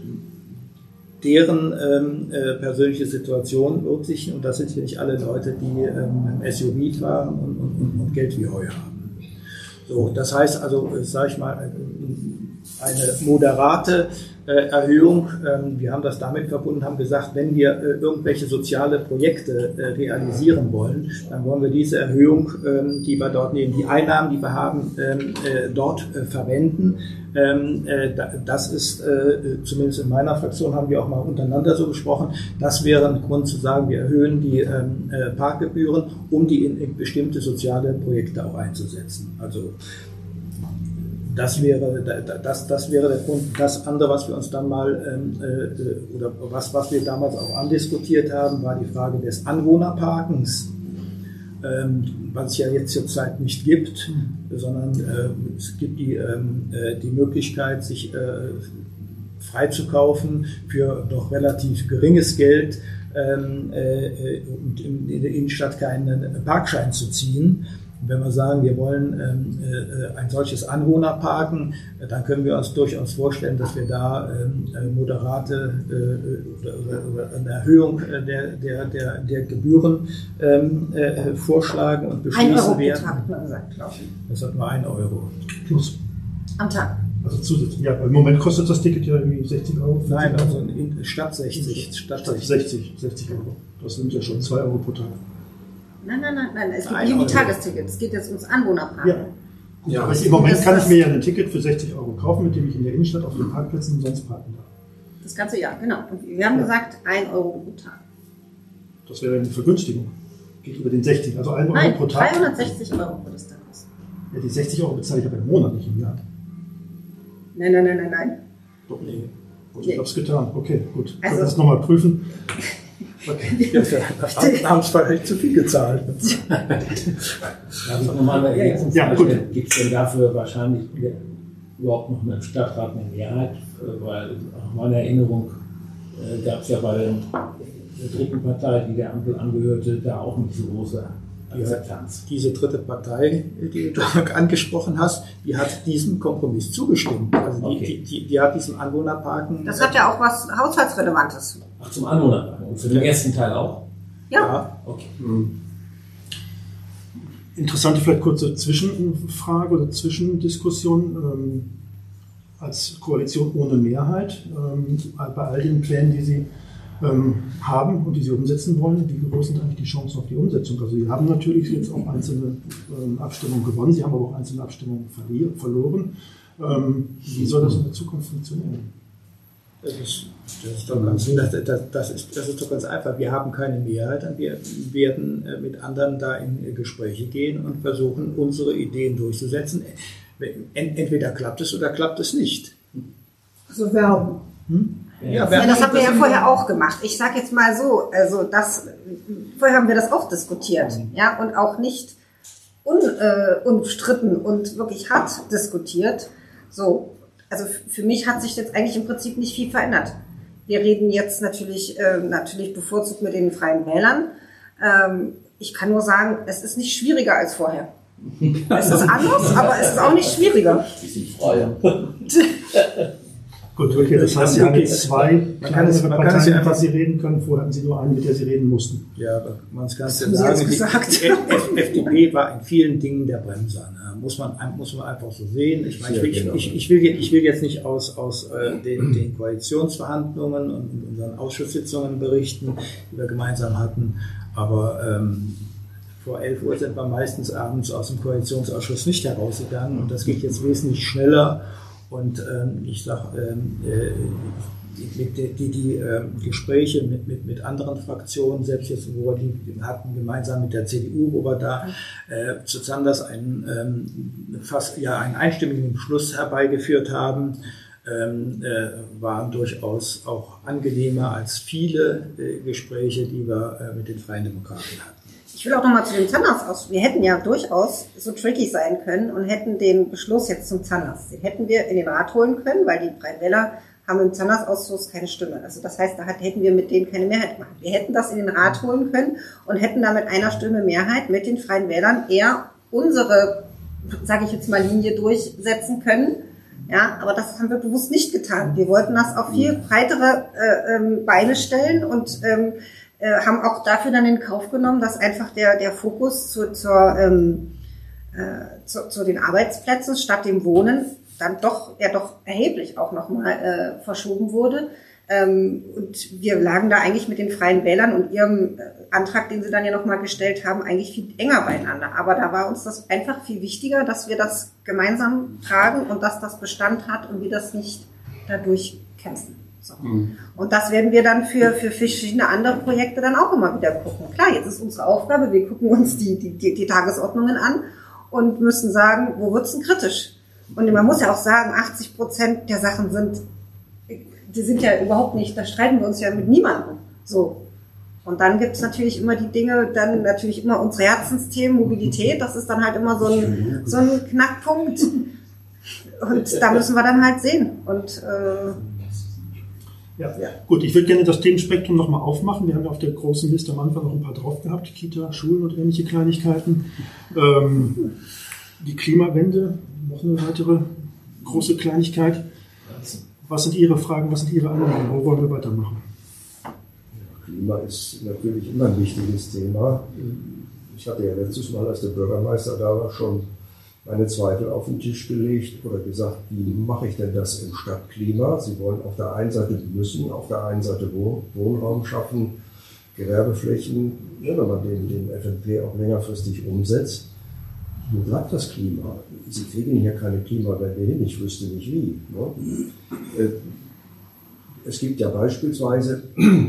deren ähm, äh, persönliche Situation berücksichtigen. Und das sind hier nicht alle Leute, die ähm, S U V fahren und, und, und Geld wie Heu haben. So, das heißt also, sage ich mal, eine moderate äh, Erhöhung. Ähm, wir haben das damit verbunden, haben gesagt, wenn wir äh, irgendwelche soziale Projekte äh, realisieren wollen, dann wollen wir diese Erhöhung, ähm, die wir dort nehmen, die Einnahmen, die wir haben, ähm, äh, dort äh, verwenden. Ähm, äh, das ist, äh, zumindest in meiner Fraktion haben wir auch mal untereinander so gesprochen, das wäre ein Grund zu sagen, wir erhöhen die ähm, äh, Parkgebühren, um die in, in bestimmte soziale Projekte auch einzusetzen. Also Das wäre, das, das wäre der Grund. Das andere, was wir uns dann mal, ähm, äh, oder was, was wir damals auch andiskutiert haben, war die Frage des Anwohnerparkens, ähm, was es ja jetzt zur Zeit nicht gibt, sondern äh, es gibt die, ähm, äh, die Möglichkeit, sich äh, freizukaufen für doch relativ geringes Geld ähm, äh, und in, in der Innenstadt keinen Parkschein zu ziehen. Wenn wir sagen, wir wollen ähm, äh, ein solches Anwohnerparken, äh, dann können wir uns durchaus vorstellen, dass wir da ähm, äh, moderate äh, oder, oder, oder eine Erhöhung äh, der, der, der, der Gebühren ähm, äh, vorschlagen und beschließen ein Euro werden. Pro Tag, hat man gesagt, glaube ich. Das hat nur ein Euro. Plus. Am Tag. Also zusätzlich. Ja, im Moment kostet das Ticket ja irgendwie sechzig Euro. Nein, also in, statt sechzig. Statt sechzig, sechzig Euro. Das sind ja schon zwei Euro pro Tag. Nein, nein, nein, nein, es geht Ein nicht um die Euro. Tagestickets, es geht jetzt ums Anwohnerparken. Ja. Ja, aber im Moment kann ich mir ja ein Ticket für sechzig Euro kaufen, mit dem ich in der Innenstadt auf den Parkplätzen umsonst parken darf. Das ganze Jahr, genau. Und wir haben Ja. gesagt, ein Euro pro Tag. Das wäre eine Vergünstigung gegenüber den sechzig. Also ein Euro Nein, pro Tag. dreihundertsechzig Euro würde es dann kosten. Ja, die sechzig Euro bezahle ich aber im Monat, nicht im Jahr. Nein, nein, nein, nein, nein. Doch, nee. Gut, Nee. ich habe es getan. Okay, gut. Also- Können wir das nochmal prüfen? Okay. Ja, wir haben es vielleicht zu viel gezahlt. Darf ich nochmal eine Ergänzung Ja, gut. stellen? Gibt es denn dafür wahrscheinlich überhaupt noch im Stadtrat eine Mehrheit? Äh, Weil nach meiner Erinnerung äh, gab es ja bei der dritten Partei, die der Ampel angehörte, da auch nicht so große Akzeptanz. Diese dritte Partei, die du angesprochen hast, die hat diesem Kompromiss zugestimmt. Also die, Okay. die, die, die hat diesem Anwohnerparken. Das hat ja auch was Haushaltsrelevantes. Ach, zum Anwohner. Und für den ersten Teil auch? Ja. ja, Okay. Interessante, vielleicht kurze Zwischenfrage oder Zwischendiskussion. Ähm, als Koalition ohne Mehrheit, ähm, bei all den Plänen, die Sie ähm, haben und die Sie umsetzen wollen, wie groß sind eigentlich die Chancen auf die Umsetzung? Also Sie haben natürlich jetzt auch einzelne ähm, Abstimmungen gewonnen, Sie haben aber auch einzelne Abstimmungen verli- verloren. Ähm, wie soll das in der Zukunft funktionieren? das ist, das, ist doch ganz, das, das, das, ist, das ist doch ganz einfach. Wir haben keine Mehrheit und wir werden äh, mit anderen da in äh, Gespräche gehen und versuchen, unsere Ideen durchzusetzen. Ent, entweder klappt es oder klappt es nicht. Also werben. Hm? Ja, Ja, das haben wir ja vorher auch gemacht. Ich sage jetzt mal so, also das, vorher haben wir das auch diskutiert, ja, und auch nicht un, äh, unbestritten und wirklich hart diskutiert. So, also f- für mich hat sich jetzt eigentlich im Prinzip nicht viel verändert. Wir reden jetzt natürlich, äh, natürlich bevorzugt mit den Freien Wählern. Ähm, ich kann nur sagen, es ist nicht schwieriger als vorher. Es ist anders, aber es ist auch nicht schwieriger. Die sind freier. Gut, okay, das heißt, Sie haben jetzt zwei Man kann es- kleinere man kann es Parteien, ja mit denen einfach- Sie reden können. Vorher hatten Sie nur eine, mit der Sie reden mussten. Ja, aber man kann es ja haben Sie sagen, jetzt gesagt. die F- F D P war in vielen Dingen der Bremser. Ne? Muss, man, muss man einfach so sehen. Ich, meine, ich, will, ich, ich, ich, will, jetzt- ich will jetzt nicht aus, aus äh, den, den Koalitionsverhandlungen und in unseren Ausschusssitzungen berichten, die wir gemeinsam hatten, aber ähm, vor elf Uhr sind wir meistens abends aus dem Koalitionsausschuss nicht herausgegangen und das geht jetzt wesentlich schneller. Und ähm, ich sage, ähm, äh, die, die, die, die äh, Gespräche mit, mit, mit anderen Fraktionen, selbst jetzt, wo wir die hatten, gemeinsam mit der C D U, wo wir da äh, zu Zanders einen, ähm, fast ja, einen einstimmigen Beschluss herbeigeführt haben, ähm, äh, waren durchaus auch angenehmer als viele äh, Gespräche, die wir äh, mit den Freien Demokraten hatten. Ich will auch nochmal zu dem Zahnarztausschuss. Wir hätten ja durchaus so tricky sein können und hätten den Beschluss jetzt zum Zahnarzt, den hätten wir in den Rat holen können, weil die Freien Wähler haben im Zahnarztausschuss keine Stimme. Also das heißt, da hätten wir mit denen keine Mehrheit gemacht. Wir hätten das in den Rat holen können und hätten da mit einer Stimme Mehrheit mit den Freien Wählern eher unsere, sage ich jetzt mal, Linie durchsetzen können. Ja, aber das haben wir bewusst nicht getan. Wir wollten das auf viel breitere äh, ähm, Beine stellen und ähm, äh, haben auch dafür dann in Kauf genommen, dass einfach der der Fokus zu, zur, ähm, äh, zu, zu den Arbeitsplätzen statt dem Wohnen dann doch ja doch erheblich auch nochmal äh, verschoben wurde. Ähm, und wir lagen da eigentlich mit den Freien Wählern und ihrem äh, Antrag, den sie dann ja nochmal gestellt haben, eigentlich viel enger beieinander. Aber da war uns das einfach viel wichtiger, dass wir das gemeinsam tragen und dass das Bestand hat und wir das nicht dadurch kämpfen. So. Mhm. Und das werden wir dann für, für verschiedene andere Projekte dann auch immer wieder gucken. Klar, jetzt ist unsere Aufgabe, wir gucken uns die, die, die, die Tagesordnungen an und müssen sagen, wo wird's denn kritisch? Und man muss ja auch sagen, achtzig Prozent der Sachen sind, die sind ja überhaupt nicht, da streiten wir uns ja mit niemandem. So. Und dann gibt's natürlich immer die Dinge, dann natürlich immer unsere Herzensthemen, Mobilität, das ist dann halt immer so ein, so ein Knackpunkt. Und da müssen wir dann halt sehen. Und, äh, ja. ja, gut, ich würde gerne das Themenspektrum nochmal aufmachen. Wir haben ja auf der großen Liste am Anfang noch ein paar drauf gehabt, Kita, Schulen und ähnliche Kleinigkeiten. Ähm, die Klimawende, noch eine weitere große Kleinigkeit. Was sind Ihre Fragen, was sind Ihre Anliegen? Wo wollen wir weitermachen? Klima ist natürlich immer ein wichtiges Thema. Ich hatte ja letztes Mal, als der Bürgermeister da war, schon meine Zweifel auf den Tisch gelegt oder gesagt, wie mache ich denn das im Stadtklima? Sie wollen auf der einen Seite müssen, auf der einen Seite Wohnraum schaffen, Gewerbeflächen, ja, wenn man den, den F N P auch längerfristig umsetzt. Wo bleibt das Klima? Sie kriegen hier keine Klimawende hin, ich wüsste nicht wie. Ne? Es gibt ja beispielsweise,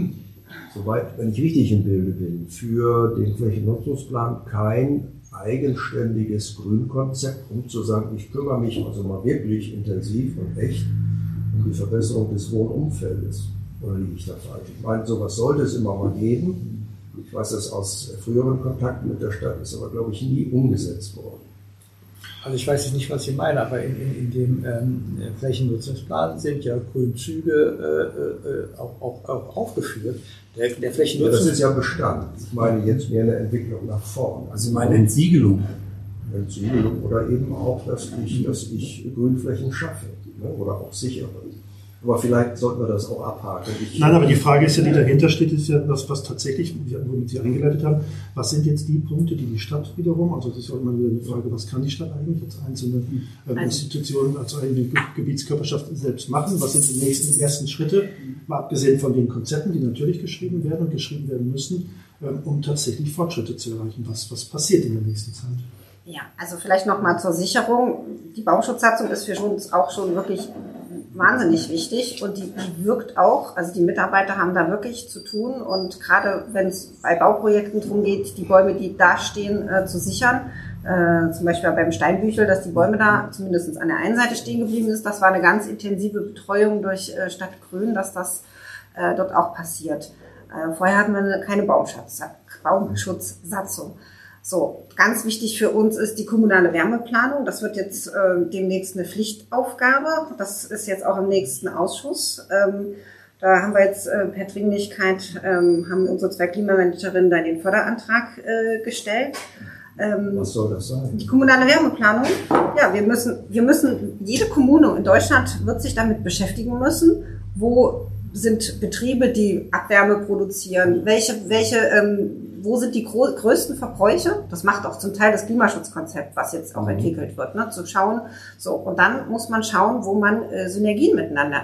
soweit, wenn ich richtig im Bilde bin, für den Flächennutzungsplan kein eigenständiges Grünkonzept, um zu sagen, ich kümmere mich also mal wirklich intensiv und echt um die Verbesserung des Wohnumfeldes. Oder liege ich da falsch? Ich meine, sowas sollte es immer mal geben. Ich weiß das aus früheren Kontakten mit der Stadt, ist aber, glaube ich, nie umgesetzt worden. Also ich weiß jetzt nicht, was Sie meinen, aber in, in, in dem ähm, Flächennutzungsplan sind ja Grünzüge äh, äh, auch, auch, auch aufgeführt. Der, der Flächennutzungsplan. Ja, das ist ja Bestand. Ich meine jetzt mehr eine Entwicklung nach vorn. Also Sie meinen Entsiegelung? Entsiegelung oder eben auch, dass ich, dass ich Grünflächen schaffe, ne? Oder auch sichere. Aber vielleicht sollten wir das auch abhaken. Ich Nein, aber die Frage ist ja, die dahinter steht, ist ja das, was tatsächlich, womit Sie eingeleitet haben, was sind jetzt die Punkte, die die Stadt wiederum, also das ist ja immer wieder eine Frage, was kann die Stadt eigentlich als einzelne äh, Institution, als eigene Gebietskörperschaft selbst machen, was sind die nächsten ersten Schritte, mal abgesehen von den Konzepten, die natürlich geschrieben werden und geschrieben werden müssen, ähm, um tatsächlich Fortschritte zu erreichen. Was, was passiert in der nächsten Zeit? Ja, also vielleicht nochmal zur Sicherung. Die Bauschutzsatzung ist für uns auch schon wirklich wahnsinnig wichtig und die, die wirkt auch, also die Mitarbeiter haben da wirklich zu tun und gerade wenn es bei Bauprojekten darum geht, die Bäume, die da stehen, äh, zu sichern, äh, zum Beispiel beim Steinbüchel, dass die Bäume da zumindest an der einen Seite stehen geblieben ist, das war eine ganz intensive Betreuung durch äh, Stadt Grün, dass das äh, dort auch passiert. Äh, vorher hatten wir keine Baumschutz, Baumschutzsatzung. So, ganz wichtig für uns ist die kommunale Wärmeplanung. Das wird jetzt äh, demnächst eine Pflichtaufgabe. Das ist jetzt auch im nächsten Ausschuss. Ähm, da haben wir jetzt äh, per Dringlichkeit, ähm, haben unsere zwei Klimamanagerinnen da den Förderantrag äh, gestellt. Ähm, Was soll das sein? Die kommunale Wärmeplanung. Ja, wir müssen, wir müssen, jede Kommune in Deutschland wird sich damit beschäftigen müssen, wo sind Betriebe, die Abwärme produzieren, welche, welche, ähm, wo sind die gro- größten Verbräuche? Das macht auch zum Teil das Klimaschutzkonzept, was jetzt auch mhm. entwickelt wird, ne? Zu schauen. So, und dann muss man schauen, wo man äh, Synergien miteinander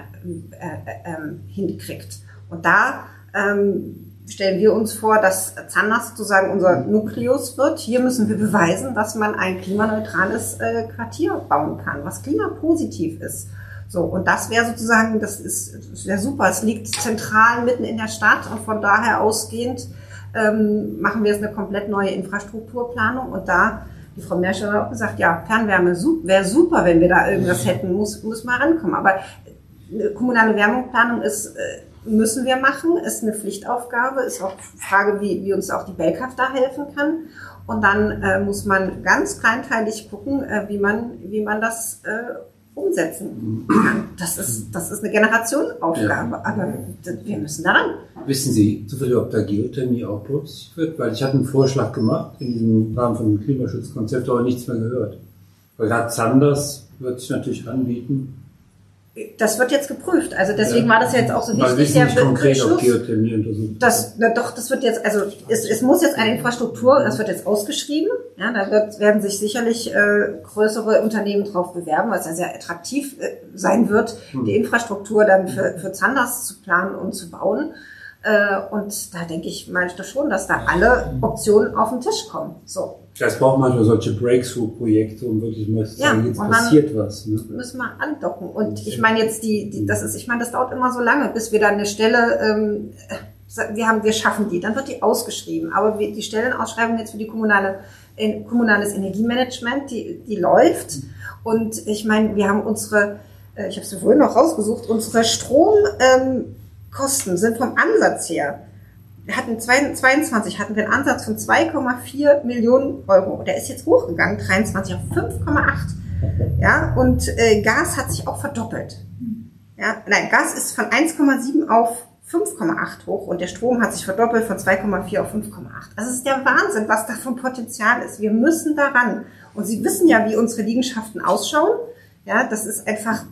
äh, äh, hinkriegt. Und da ähm, stellen wir uns vor, dass Zanders sozusagen unser Nukleus wird. Hier müssen wir beweisen, dass man ein klimaneutrales äh, Quartier bauen kann, was klimapositiv ist. So, und das wäre sozusagen, das ist, das wäre super. Es liegt zentral mitten in der Stadt und von daher ausgehend ähm, machen wir jetzt eine komplett neue Infrastrukturplanung und da, die Frau Merschel hat auch gesagt, ja, Fernwärme wäre super, wenn wir da irgendwas hätten, muss, muss mal rankommen. Aber eine kommunale Wärmeplanung ist, müssen wir machen, ist eine Pflichtaufgabe, ist auch Frage, wie, wie uns auch die Belkaf da helfen kann. Und dann äh, muss man ganz kleinteilig gucken, äh, wie man, wie man das äh, umsetzen kann. Das ist, das ist eine Generationenaufgabe, ja. Aber wir müssen daran. Wissen Sie zufällig, ob da Geothermie auch berücksichtigt wird? Weil ich hatte einen Vorschlag gemacht in diesem Rahmen von dem Klimaschutzkonzept, aber nichts mehr gehört. Weil gerade Sanders wird sich natürlich anbieten. Das wird jetzt geprüft. Also deswegen ja. war das ja jetzt auch so wichtig. Wir wissen nicht konkret, ob Geothermie untersucht. Das, na doch, das wird jetzt, also es, es muss jetzt eine Infrastruktur, das wird jetzt ausgeschrieben. Ja, da wird, werden sich sicherlich äh, größere Unternehmen drauf bewerben, weil es ja sehr attraktiv äh, sein wird, hm. die Infrastruktur dann für, für Zanders zu planen und zu bauen. Äh, und da denke ich, meine ich doch schon, dass da alle Optionen auf den Tisch kommen. So. Das braucht manchmal solche Breakthrough-Projekte, um wirklich mal zu sagen, ja, jetzt passiert was. Ne? Müssen wir andocken. Und ich meine jetzt die, die, das ist, ich meine, das dauert immer so lange, bis wir dann eine Stelle, ähm, wir haben, wir schaffen die, dann wird die ausgeschrieben. Aber wir, die Stellenausschreibung jetzt für die kommunale, äh, kommunales Energiemanagement, die, die läuft. Und ich meine, wir haben unsere, äh, ich habe es vorhin noch rausgesucht, unsere Stromkosten ähm, sind vom Ansatz her. Wir hatten zweiundzwanzig hatten wir einen Ansatz von zwei Komma vier Millionen Euro. Der ist jetzt hochgegangen, dreiundzwanzig auf fünf Komma acht. Ja, und äh, Gas hat sich auch verdoppelt. Ja, nein, Gas ist von eins Komma sieben auf fünf Komma acht hoch und der Strom hat sich verdoppelt von zwei Komma vier auf fünf Komma acht. Also es ist der Wahnsinn, was da vom Potenzial ist. Wir müssen daran. Und Sie wissen ja, wie unsere Liegenschaften ausschauen. Ja, das ist einfach,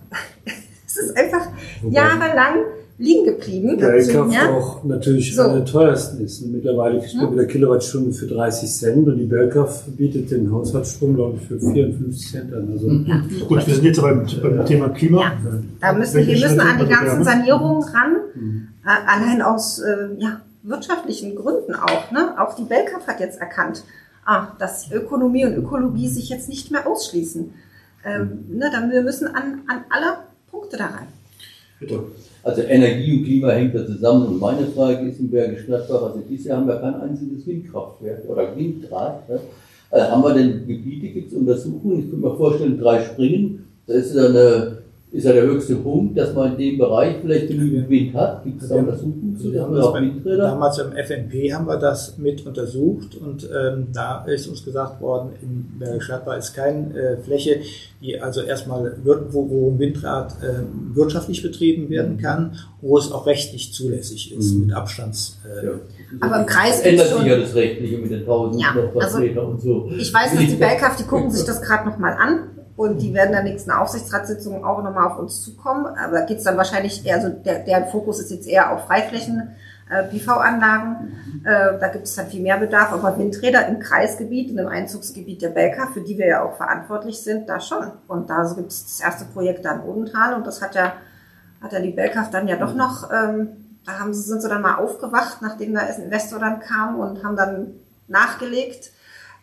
es ist einfach jahrelang liegen geblieben. Belkaf ja? auch natürlich so. Eine der teuersten ist. Mittlerweile kriegt man hm. wieder Kilowattstunde für dreißig Cent und die Belkaf bietet den Haushaltsstrom, glaube ich, für vierundfünfzig Cent an. Also ja. Gut, wir sind jetzt aber beim Thema Klima. Ja. Da müssen, wir müssen an die ganzen Sanierungen ran, hm. äh, allein aus äh, ja, wirtschaftlichen Gründen auch. Ne? Auch die Belkaf hat jetzt erkannt, ah, dass Ökonomie und Ökologie sich jetzt nicht mehr ausschließen. Ähm, ne, dann wir müssen an, an alle Punkte da rein. Bitte. Also Energie und Klima hängt da zusammen und meine Frage ist im Bergisch Gladbach, also dieses Jahr haben wir kein einziges Windkraftwerk oder Windrad. Ne? Also haben wir denn Gebiete, gibt es Untersuchungen, ich könnte mir vorstellen, drei Springen, da ist ja, eine, ist ja der höchste Punkt, dass man in dem Bereich vielleicht genügend Wind hat. Gibt es da Untersuchungen zu, dass man auch Windräder? Damals im F N P haben wir das mit untersucht und ähm, da ist uns gesagt worden, in Bergisch Gladbach ist keine äh, Fläche, die also erstmal, wo, wo ein Windrad äh, wirtschaftlich betrieben werden kann, wo es auch rechtlich zulässig ist, mhm. mit Abstands... Äh, ja. Aber im Kreis ändert sich ja das Rechtliche mit den tausend ja, Quadratmeter also, und so. Ich weiß, dass die Belkaf, die gucken sich das gerade nochmal an und die werden in der nächsten Aufsichtsratssitzung auch nochmal auf uns zukommen. Aber da geht es dann wahrscheinlich eher so, der, der Fokus ist jetzt eher auf Freiflächen, äh, P V-Anlagen. Äh, da gibt es dann viel mehr Bedarf. Aber Windräder im Kreisgebiet, in dem Einzugsgebiet der Belkaf, für die wir ja auch verantwortlich sind, da schon. Und da gibt es das erste Projekt da in Odenthal und das hat ja, hat ja die Belkaf dann ja doch noch... Ähm, Da haben sie, sind sie dann mal aufgewacht, nachdem da ein Investor dann kam und haben dann nachgelegt.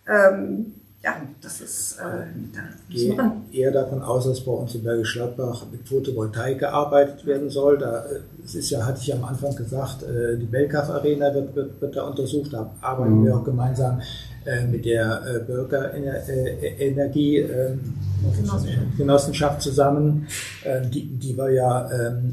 Ähm, ja, das ist... Äh, ich gehe eher davon aus, dass bei uns in Bergisch Gladbach mit Photovoltaik gearbeitet werden soll. Da, es ist ja, hatte ich ja am Anfang gesagt, äh, die Belkaf Arena wird, wird, wird da untersucht. Da arbeiten mhm. wir auch gemeinsam äh, mit der äh, Bürgerenergie äh, Genossenschaft zusammen, äh, die, die wir ja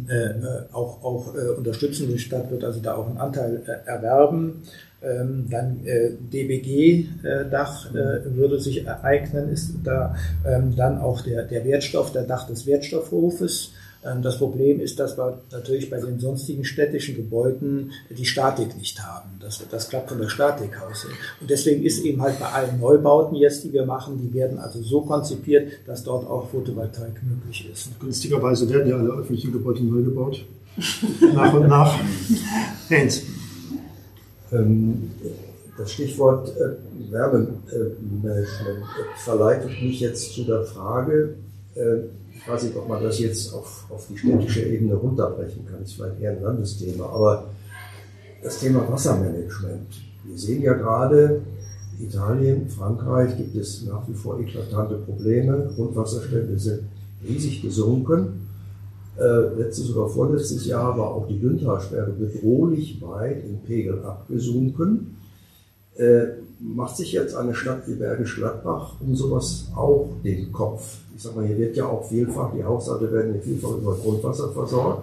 äh, auch, auch äh, unterstützen. Die Stadt wird also da auch einen Anteil äh, erwerben. Ähm, dann äh, D B G-Dach äh, würde sich ereignen, ist da ähm, dann auch der, der Wertstoff, der Dach des Wertstoffhofes. Ähm, das Problem ist, dass wir natürlich bei den sonstigen städtischen Gebäuden die Statik nicht haben. Das, das klappt von der Statik aus. Und deswegen ist eben halt bei allen Neubauten jetzt, die wir machen, die werden also so konzipiert, dass dort auch Photovoltaik möglich ist. Günstigerweise werden ja alle öffentlichen Gebäude neu gebaut. Nach und nach. Heinz. Das Stichwort äh, Wärmemanagement äh, verleitet mich jetzt zu der Frage, äh, ich weiß nicht, ob man das jetzt auf, auf die städtische Ebene runterbrechen kann, das ist vielleicht eher ein Landesthema, aber das Thema Wassermanagement. Wir sehen ja gerade, Italien, Frankreich gibt es nach wie vor eklatante Probleme, Grundwasserstände sind riesig gesunken. Äh, letztes oder vorletztes Jahr war auch die Dünnthalsperre bedrohlich weit im Pegel abgesunken. Äh, macht sich jetzt eine Stadt wie Bergisch Gladbach um sowas auch den Kopf? Ich sag mal, hier wird ja auch vielfach, die Haushalte werden hier vielfach über Grundwasser versorgt.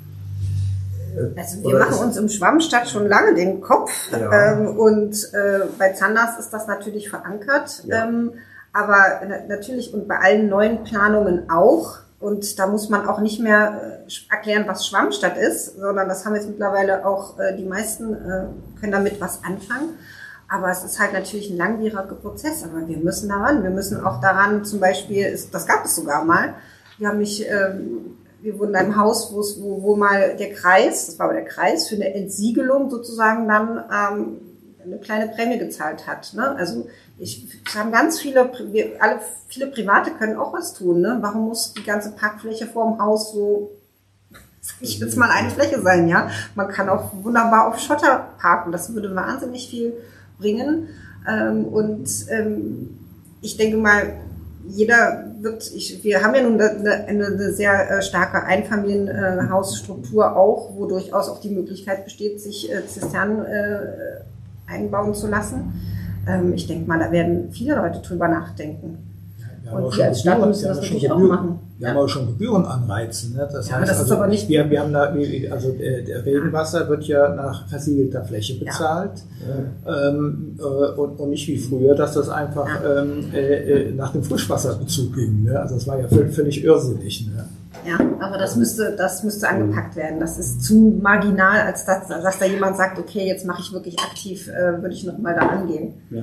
Äh, also wir machen uns im Schwammstadt schon lange den Kopf, ja. ähm, und äh, bei Zanders ist das natürlich verankert, ja. ähm, aber na- natürlich und bei allen neuen Planungen auch. Und da muss man auch nicht mehr äh, erklären, was Schwammstadt ist, sondern das haben jetzt mittlerweile auch äh, die meisten, äh, können damit was anfangen. Aber es ist halt natürlich ein langwieriger Prozess. Aber wir müssen daran. Wir müssen auch daran, zum Beispiel, ist, das gab es sogar mal. Wir haben mich, ähm, wir wurden in einem Haus, wo, es, wo, wo mal der Kreis, das war aber der Kreis, für eine Entsiegelung sozusagen dann ähm, eine kleine Prämie gezahlt hat. Ne? Also ich, wir haben ganz viele, wir, alle, viele Private können auch was tun. Ne? Warum muss die ganze Parkfläche vor dem Haus so, sag ich jetzt mal, eine Fläche sein? Ja, man kann auch wunderbar auf Schotter parken. Das würde wahnsinnig viel bringen. Ähm, und ähm, ich denke mal, jeder wird, ich, wir haben ja nun eine, eine sehr äh, starke Einfamilienhausstruktur äh, auch, wo durchaus auch die Möglichkeit besteht, sich äh, Zisternen äh, einbauen zu lassen. Ähm, ich denke mal, da werden viele Leute drüber nachdenken. Ja, wir und wir als Stadt müssen das natürlich auch machen. Wir haben auch schon Gebührenanreize. Ne? Das ja, heißt, das ist also, aber nicht. Wir, wir haben da, also der Regenwasser wird ja nach versiegelter Fläche bezahlt, ja. ähm, äh, und, und nicht wie früher, dass das einfach ja. ähm, äh, nach dem Frischwasserbezug ging. Ne? Also das war ja völlig, völlig irrsinnig. Ne? Ja, aber das müsste, das müsste angepackt werden. Das ist zu marginal, als dass, dass da jemand sagt, okay, jetzt mache ich wirklich aktiv, äh, würde ich noch mal da angehen. Ja.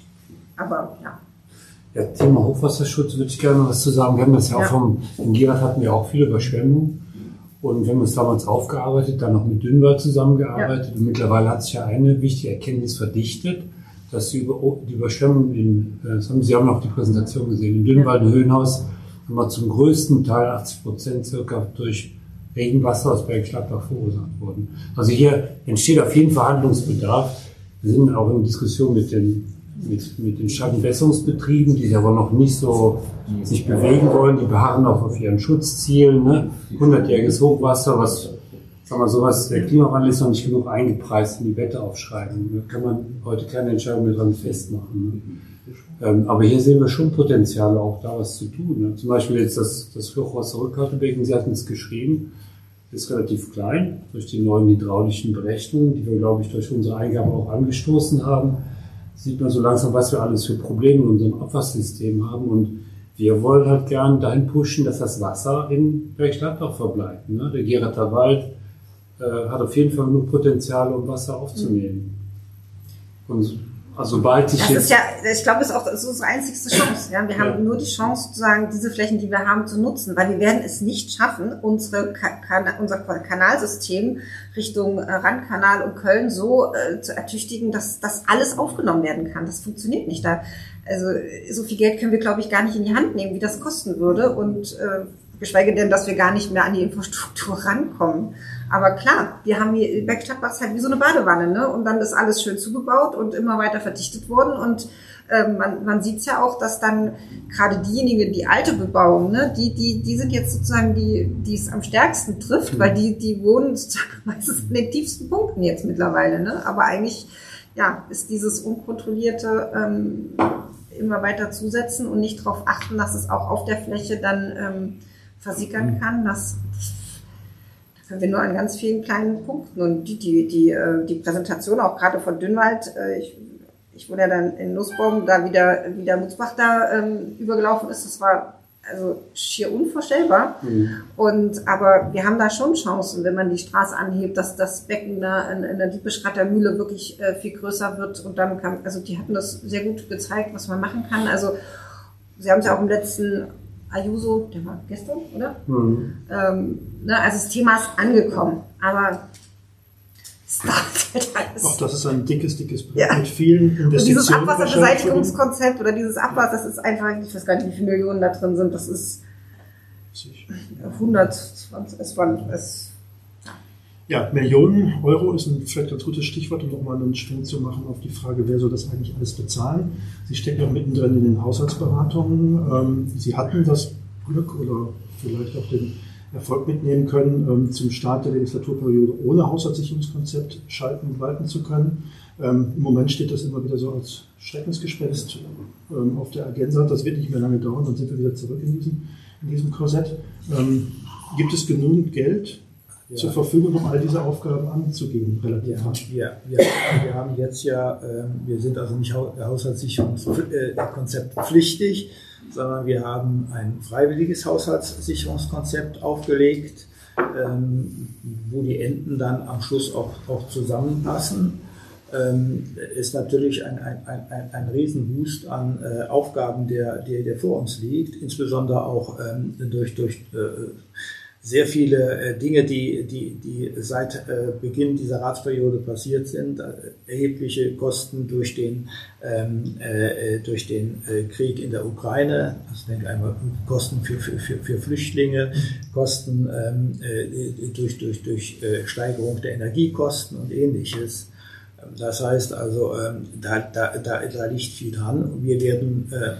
Aber ja. Ja, Thema Hochwasserschutz würde ich gerne was zu sagen. Wir haben das ja, ja. auch vom, in Gierat hatten wir auch viele Überschwemmungen. Und wir haben uns damals aufgearbeitet, dann noch mit Dünwald zusammengearbeitet. Ja. Und mittlerweile hat sich ja eine wichtige Erkenntnis verdichtet, dass die, Über, die Überschwemmungen in, das haben Sie haben auch die Präsentation gesehen, in Dünwald, ja. Höhenhaus, haben wir zum größten Teil, achtzig Prozent circa, durch Regenwasser aus Bergisch Gladbach verursacht worden. Also hier entsteht auf jeden Fall Handlungsbedarf. Wir sind auch in Diskussion mit den Mit, mit den Stadtentwässerungsbetrieben, die sich aber noch nicht so sich bewegen wollen, die beharren auch auf ihren Schutzzielen, ne? hundertjähriges Hochwasser, was, sagen wir sowas, der Klimawandel ist noch nicht genug eingepreist in die Wetteaufschreibung. Da kann man heute keine Entscheidung mehr dran festmachen. Ne? Ähm, aber hier sehen wir schon Potenziale, auch da was zu tun. Ne? Zum Beispiel jetzt das, das Hochwasser-Rückhaltebecken, Sie hatten es geschrieben, ist relativ klein, durch die neuen hydraulischen Berechnungen, die wir, glaube ich, durch unsere Eingabe auch angestoßen haben. Sieht man so langsam, was wir alles für Probleme in unserem Abwassersystem haben. Und wir wollen halt gern dahin pushen, dass das Wasser in Bergisch Gladbach verbleibt. Ne? Der Gerater Wald äh, hat auf jeden Fall genug Potenzial, um Wasser aufzunehmen. Und also sobald sich das ist ja, ich glaube, es ist auch das ist unsere einzigste Chance. Ja? Wir haben ja. nur die Chance, sozusagen diese Flächen, die wir haben, zu nutzen, weil wir werden es nicht schaffen, unsere kan- unser Kanalsystem Richtung Rheinkanal und Köln so äh, zu ertüchtigen, dass das alles aufgenommen werden kann. Das funktioniert nicht. Da, also so viel Geld können wir, glaube ich, gar nicht in die Hand nehmen, wie das kosten würde, und äh, geschweige denn, dass wir gar nicht mehr an die Infrastruktur rankommen. Aber klar, wir haben hier, Bergisch Gladbach ist halt wie so eine Badewanne, ne? Und dann ist alles schön zugebaut und immer weiter verdichtet worden. Und äh, man, man sieht es ja auch, dass dann gerade diejenigen, die alte Bebauung, ne, die, die, die sind jetzt sozusagen die, die es am stärksten trifft, mhm. weil die, die wohnen sozusagen meistens an den tiefsten Punkten jetzt mittlerweile, ne? Aber eigentlich, ja, ist dieses unkontrollierte ähm, immer weiter zusetzen und nicht darauf achten, dass es auch auf der Fläche dann ähm, versickern kann, das da können wir nur an ganz vielen kleinen Punkten. Und die, die, die, die Präsentation auch gerade von Dünwald, ich, ich wurde ja dann in Nussbaum, da wieder, wie der Mutzbach da ähm, übergelaufen ist, das war also schier unvorstellbar. Mhm. Und, aber wir haben da schon Chancen, wenn man die Straße anhebt, dass das Becken da in, in der Diepeschratter Mühle wirklich äh, viel größer wird. Und dann kann, also die hatten das sehr gut gezeigt, was man machen kann. Also sie haben es ja auch im letzten Ayuso, der war gestern, oder? Mhm. Ähm, ne, also das Thema ist angekommen, aber es dauert halt alles. Auch das ist ein dickes, dickes Projekt ja. mit vielen Investitionen. Und dieses Abwasserbeseitigungskonzept oder dieses Abwasser, das ist einfach, ich weiß gar nicht, wie viele Millionen da drin sind, das ist hundertzwanzig, es war, es Ja, Millionen Euro ist ein vielleicht ganz gutes Stichwort, um nochmal einen Schwenk zu machen auf die Frage, wer soll das eigentlich alles bezahlen. Sie stecken ja mittendrin in den Haushaltsberatungen. Sie hatten das Glück oder vielleicht auch den Erfolg mitnehmen können, ähm, zum Start der Legislaturperiode ohne Haushaltssicherungskonzept schalten und walten zu können. Ähm, Im Moment steht das immer wieder so als Schreckensgespenst ähm, auf der Agenda. Das wird nicht mehr lange dauern, dann sind wir wieder zurück in diesem, in diesem Korsett. Ähm, gibt es genügend Geld ja. zur Verfügung, um all diese Aufgaben anzugehen? Relativ ja, wir, wir, wir haben jetzt ja, ähm, wir sind also nicht Haushaltssicherungskonzept pflichtig, sondern wir haben ein freiwilliges Haushaltssicherungskonzept aufgelegt, ähm, wo die Enden dann am Schluss auch, auch zusammenpassen. Ähm, ist natürlich ein, ein, ein, ein Riesenboost an äh, Aufgaben, der, der, der vor uns liegt, insbesondere auch ähm, durch, durch äh, sehr viele äh, Dinge, die, die, die seit äh, Beginn dieser Ratsperiode passiert sind, äh, erhebliche Kosten durch den, ähm, äh, durch den äh, Krieg in der Ukraine, also ich denke einmal Kosten für, für, für, für Flüchtlinge, Kosten ähm, äh, durch, durch, durch äh, Steigerung der Energiekosten und Ähnliches. Das heißt also, ähm, da, da, da, da liegt viel dran und wir werden äh,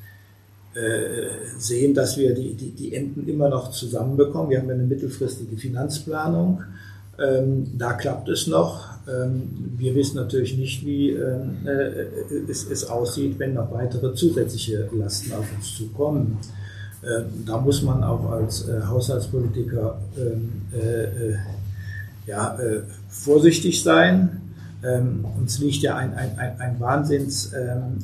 äh, sehen, dass wir die, die, die Enden immer noch zusammenbekommen. Wir haben eine mittelfristige Finanzplanung, ähm, da klappt es noch. Ähm, wir wissen natürlich nicht, wie äh, es, es aussieht, wenn noch weitere zusätzliche Lasten auf uns zukommen. Ähm, da muss man auch als äh, Haushaltspolitiker ähm, äh, ja, äh, vorsichtig sein. Ähm, uns liegt ja ein, ein, ein, ein Wahnsinnsvolumen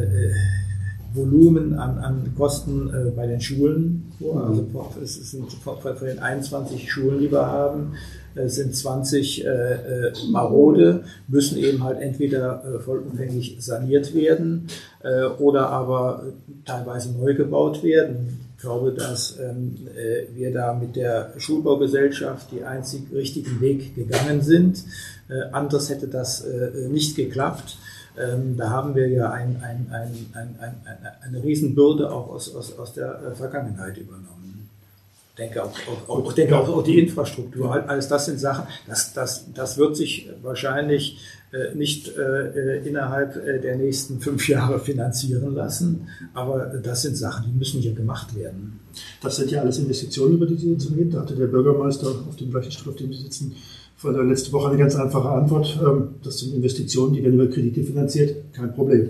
ähm, äh, an, an Kosten äh, bei den Schulen vor. Also es sind von den einundzwanzig Schulen, die wir haben, äh, sind zwanzig äh, äh, marode, müssen eben halt entweder äh, vollumfänglich saniert werden äh, oder aber teilweise neu gebaut werden. Ich glaube, dass ähm, äh, wir da mit der Schulbaugesellschaft die einzig richtigen Weg gegangen sind. Äh, anders hätte das äh, nicht geklappt. Ähm, da haben wir ja ein, ein, ein, ein, ein, eine Riesenbürde auch aus, aus, aus der äh, Vergangenheit übernommen. Ich denke auch, auch, auch, denke auch, auch die Infrastruktur, alles das sind Sachen, das, das, das wird sich wahrscheinlich äh, nicht äh, innerhalb äh, der nächsten fünf Jahre finanzieren lassen, aber das sind Sachen, die müssen hier gemacht werden. Das sind ja alles Investitionen, über die Sie jetzt reden. Da hatte der Bürgermeister auf dem gleichen Stuhl, auf dem Sie sitzen, vor der letzte Woche eine ganz einfache Antwort. Das sind Investitionen, die werden über Kredite finanziert, kein Problem.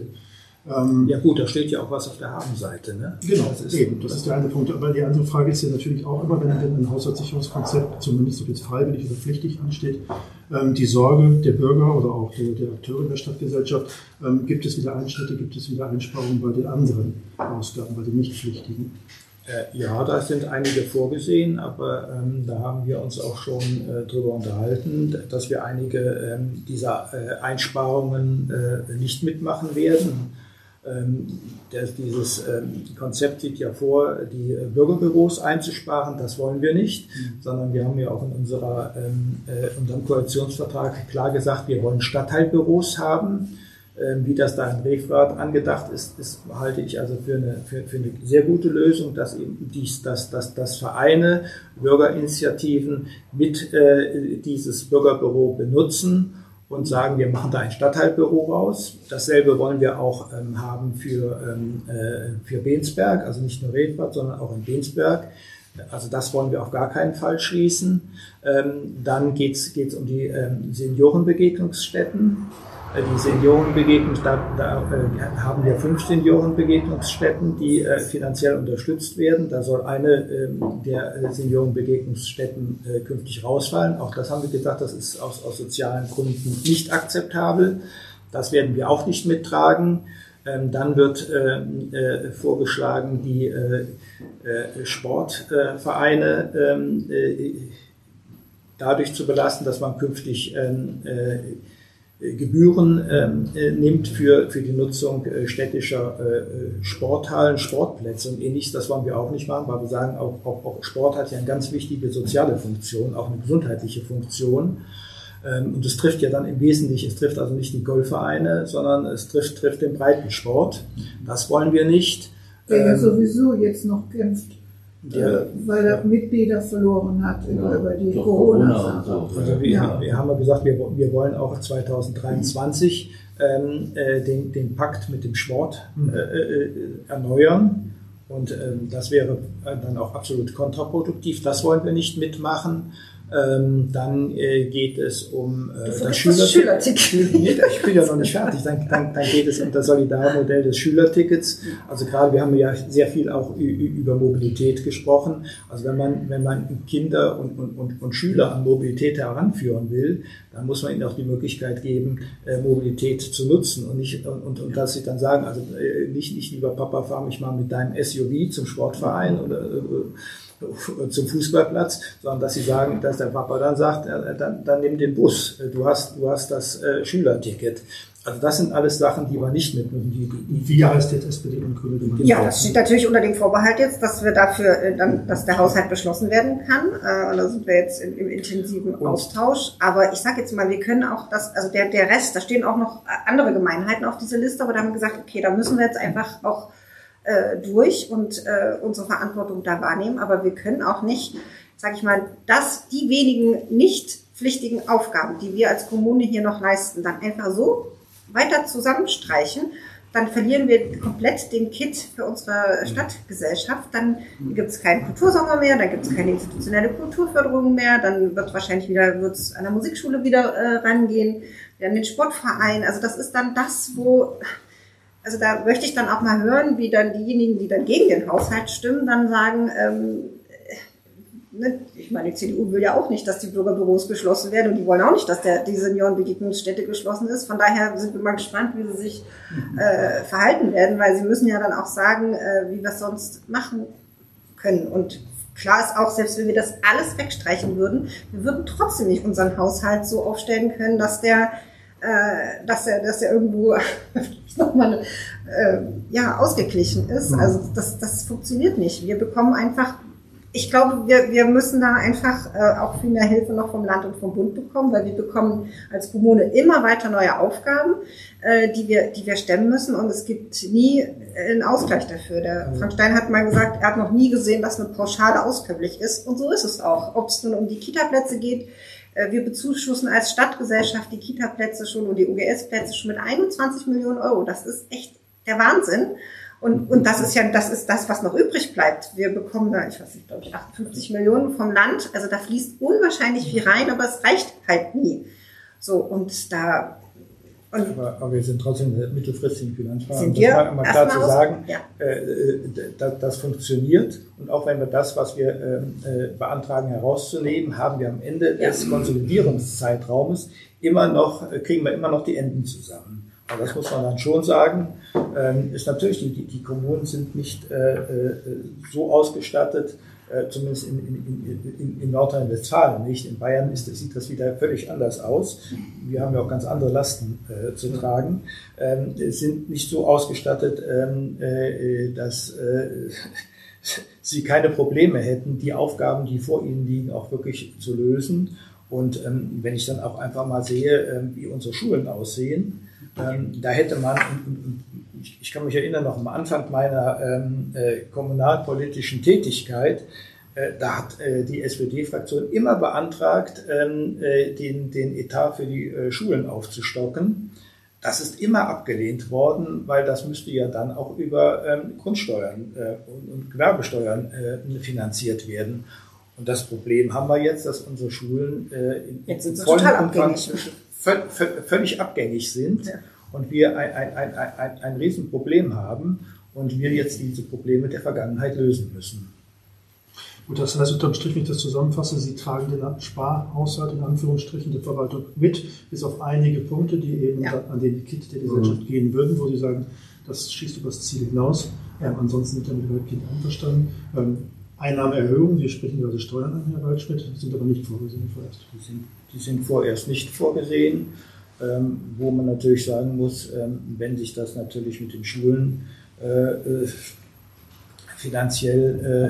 Ja gut, da steht ja auch was auf der Habenseite. Ne? Genau, das ist, eben, das ist der eine Punkt. Aber die andere Frage ist ja natürlich auch immer, wenn ein Haushaltssicherungskonzept, zumindest ob jetzt freiwillig oder pflichtig ansteht, die Sorge der Bürger oder auch der, der Akteure in der Stadtgesellschaft, gibt es wieder Einschnitte, gibt es wieder Einsparungen bei den anderen Ausgaben, bei den nicht-pflichtigen? Ja, da sind einige vorgesehen, aber ähm, da haben wir uns auch schon äh, darüber unterhalten, dass wir einige ähm, dieser äh, Einsparungen äh, nicht mitmachen werden. Ähm, das, dieses ähm, Konzept sieht ja vor, die äh, Bürgerbüros einzusparen, das wollen wir nicht, mhm. sondern wir haben ja auch in unserer, ähm, äh, unserem Koalitionsvertrag klar gesagt, wir wollen Stadtteilbüros haben. Wie das da in Refrath angedacht ist, ist, halte ich also für eine, für, für eine sehr gute Lösung, dass eben dies, dass, dass, dass Vereine, Bürgerinitiativen mit äh, dieses Bürgerbüro benutzen und sagen, wir machen da ein Stadtteilbüro raus. Dasselbe wollen wir auch ähm, haben für, ähm, äh, für Bensberg, also nicht nur Refrath, sondern auch in Bensberg. Also das wollen wir auf gar keinen Fall schließen. Ähm, dann geht es um die ähm, Seniorenbegegnungsstätten. Die Seniorenbegegnungs, da, da äh, haben wir fünf Seniorenbegegnungsstätten, die äh, finanziell unterstützt werden. Da soll eine äh, der äh, Seniorenbegegnungsstätten äh, künftig rausfallen. Auch das haben wir gesagt, das ist aus, aus sozialen Gründen nicht akzeptabel. Das werden wir auch nicht mittragen. Ähm, dann wird äh, äh, vorgeschlagen, die äh, äh, Sportvereine äh, dadurch zu belasten, dass man künftig äh, äh, Gebühren ähm, äh, nimmt für, für die Nutzung äh, städtischer äh, Sporthallen, Sportplätze und ähnliches. Das wollen wir auch nicht machen, weil wir sagen, auch, auch, auch Sport hat ja eine ganz wichtige soziale Funktion, auch eine gesundheitliche Funktion. Ähm, und es trifft ja dann im Wesentlichen, es trifft also nicht die Golfvereine, sondern es trifft, trifft den Breitensport. Das wollen wir nicht. Der ja sowieso jetzt noch kämpft. Ja, weil er Mitglieder verloren hat über, ja, über die Corona-Sache. So. Also wir, ja. wir haben ja gesagt, wir, wir wollen auch zwanzig dreiundzwanzig ähm, äh, den, den Pakt mit dem Sport äh, äh, erneuern. Und ähm, das wäre dann auch absolut kontraproduktiv. Das wollen wir nicht mitmachen. Ähm, dann äh, geht es um äh, das Schülerticket. Schülerticket. Ich bin ja noch nicht fertig. Dann, dann, dann geht es um das Solidarmodell des Schülertickets. Also gerade, wir haben ja sehr viel auch über Mobilität gesprochen. Also wenn man, wenn man Kinder und, und, und, und Schüler an Mobilität heranführen will, dann muss man ihnen auch die Möglichkeit geben, äh, Mobilität zu nutzen und nicht und, und, und dass sie dann sagen, also äh, nicht, nicht lieber Papa, fahr mich mal mit deinem S U V zum Sportverein oder äh, zum Fußballplatz, sondern dass sie sagen, dass der Papa dann sagt, äh, dann, dann nimm den Bus, du hast, du hast das äh, Schülerticket. Also das sind alles Sachen, die wir nicht mitnehmen. Die, die, Wie heißt jetzt S P D und Grüne gemeinsam? Ja, das steht natürlich unter dem Vorbehalt jetzt, dass wir dafür äh, dann, dass der Haushalt beschlossen werden kann. Äh, und da sind wir jetzt im, im intensiven und Austausch. Aber ich sage jetzt mal, wir können auch das, also der, der Rest, da stehen auch noch andere Gemeinheiten auf dieser Liste, aber da haben wir gesagt, okay, da müssen wir jetzt einfach auch äh, durch und äh, unsere Verantwortung da wahrnehmen. Aber wir können auch nicht, sage ich mal, dass die wenigen nicht pflichtigen Aufgaben, die wir als Kommune hier noch leisten, dann einfach so weiter zusammenstreichen, dann verlieren wir komplett den Kit für unsere Stadtgesellschaft. Dann gibt es keinen Kultursommer mehr, dann gibt es keine institutionelle Kulturförderung mehr, dann wird wahrscheinlich wieder wird's an der Musikschule wieder äh, rangehen, dann den Sportverein. Also das ist dann das, wo, also da möchte ich dann auch mal hören, wie dann diejenigen, die dann gegen den Haushalt stimmen, dann sagen, ähm, ich meine, die C D U will ja auch nicht, dass die Bürgerbüros geschlossen werden und die wollen auch nicht, dass der, die Seniorenbegegnungsstätte geschlossen ist. Von daher sind wir mal gespannt, wie sie sich äh, verhalten werden, weil sie müssen ja dann auch sagen, äh, wie wir es sonst machen können. Und klar ist auch, selbst wenn wir das alles wegstreichen würden, wir würden trotzdem nicht unseren Haushalt so aufstellen können, dass der äh, dass er, dass er irgendwo nochmal äh, ja, ausgeglichen ist. Also das, das funktioniert nicht. Wir bekommen einfach Ich glaube, wir, wir müssen da einfach äh, auch viel mehr Hilfe noch vom Land und vom Bund bekommen, weil wir bekommen als Kommune immer weiter neue Aufgaben, äh, die wir, die wir stemmen müssen, und es gibt nie einen Ausgleich dafür. Der Frank Stein hat mal gesagt, er hat noch nie gesehen, dass eine Pauschale auskömmlich ist, und so ist es auch. Ob es nun um die Kita-Plätze geht, äh, wir bezuschussen als Stadtgesellschaft die Kita-Plätze schon und die U G S-Plätze schon mit einundzwanzig Millionen Euro. Das ist echt der Wahnsinn. Und, und das ist ja, das ist das, was noch übrig bleibt. Wir bekommen da, ich weiß nicht, glaube ich, achtundfünfzig Millionen vom Land. Also da fließt unwahrscheinlich viel rein, aber es reicht halt nie. So, und da, und aber, aber wir sind trotzdem in der mittelfristigen Finanzplan. Sind um wir das mal, mal klar zu sagen, ja. äh, das, das funktioniert. Und auch wenn wir das, was wir äh, beantragen, herauszunehmen, haben wir am Ende ja. des Konsolidierungszeitraumes immer noch, kriegen wir immer noch die Enden zusammen. Aber das muss man dann schon sagen, ähm, ist natürlich, die, die Kommunen sind nicht äh, äh, so ausgestattet, äh, zumindest in, in, in, in Nordrhein-Westfalen nicht. In Bayern ist, sieht das wieder völlig anders aus. Wir haben ja auch ganz andere Lasten äh, zu tragen. Ähm, sind nicht so ausgestattet, ähm, äh, dass äh, sie keine Probleme hätten, die Aufgaben, die vor ihnen liegen, auch wirklich zu lösen. Und ähm, wenn ich dann auch einfach mal sehe, ähm, wie unsere Schulen aussehen, Ähm, da hätte man, ich, ich kann mich erinnern, noch am Anfang meiner ähm, äh, kommunalpolitischen Tätigkeit, äh, da hat äh, die S P D-Fraktion immer beantragt, ähm, äh, den, den Etat für die äh, Schulen aufzustocken. Das ist immer abgelehnt worden, weil das müsste ja dann auch über ähm, Grundsteuern äh, und, und Gewerbesteuern äh, finanziert werden. Und das Problem haben wir jetzt, dass unsere Schulen äh, in, jetzt sind sie vollen total Umfang abgängig. völlig abgängig sind ja. und wir ein, ein, ein, ein, ein Riesenproblem haben und wir jetzt diese Probleme der Vergangenheit lösen müssen. Gut, das heißt, unterm Strich, wenn ich das zusammenfasse, Sie tragen den Sparhaushalt in Anführungsstrichen der Verwaltung mit, bis auf einige Punkte, die eben ja. an den Kit der Gesellschaft mhm. gehen würden, wo Sie sagen, das schießt über das Ziel hinaus. Ähm, ansonsten sind damit über Kind einverstanden. Ähm, Einnahmeerhöhungen, Sie sprechen gerade Steuern an, Herr Waldschmidt, sind aber nicht vorgesehen vorerst. Die sind, die sind vorerst nicht vorgesehen, ähm, wo man natürlich sagen muss, ähm, wenn sich das natürlich mit den Schulen äh, äh, finanziell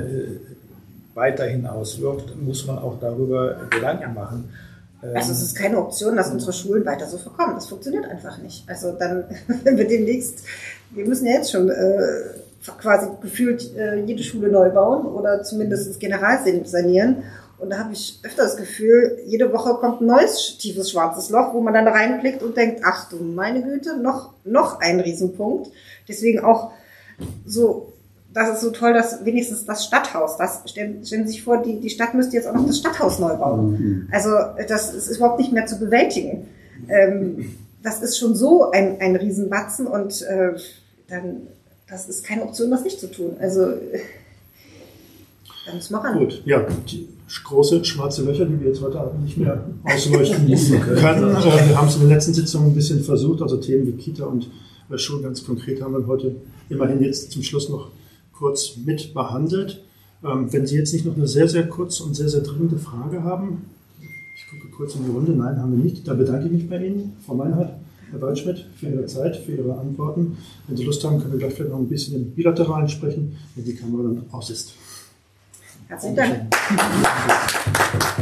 äh, weiterhin auswirkt, muss man auch darüber Gedanken machen. Ähm, also es ist keine Option, dass unsere Schulen weiter so verkommen. Das funktioniert einfach nicht. Also dann, wenn wir demnächst, wir müssen ja jetzt schon äh, quasi gefühlt äh, jede Schule neu bauen oder zumindest das General sanieren. Und da habe ich öfter das Gefühl, jede Woche kommt ein neues tiefes schwarzes Loch, wo man dann reinblickt und denkt, ach du meine Güte, noch, noch ein Riesenpunkt. Deswegen auch so das ist so toll, dass wenigstens das Stadthaus, das stellen, stellen Sie sich vor, die, die Stadt müsste jetzt auch noch das Stadthaus neu bauen. Also das ist überhaupt nicht mehr zu bewältigen. Ähm, das ist schon so ein, ein Riesenbatzen und äh, dann, das ist keine Option, das nicht zu tun. Also da müssen wir ran. Gut, ja, die große schwarze Löcher, die wir jetzt heute Abend nicht mehr ausleuchten können. Äh, wir haben es in den letzten Sitzungen ein bisschen versucht, also Themen wie Kita und äh, Schulen ganz konkret haben wir heute immerhin jetzt zum Schluss noch kurz mit behandelt. Ähm, wenn Sie jetzt nicht noch eine sehr, sehr kurze und sehr, sehr dringende Frage haben, ich gucke kurz in die Runde, nein, haben wir nicht, dann bedanke ich mich bei Ihnen, Frau Meinhardt, Herr Waldschmidt, für Ihre Zeit, für Ihre Antworten. Wenn Sie Lust haben, können wir gleich vielleicht noch ein bisschen im Bilateralen sprechen, wenn die Kamera dann aus ist. Herzlichen Dank.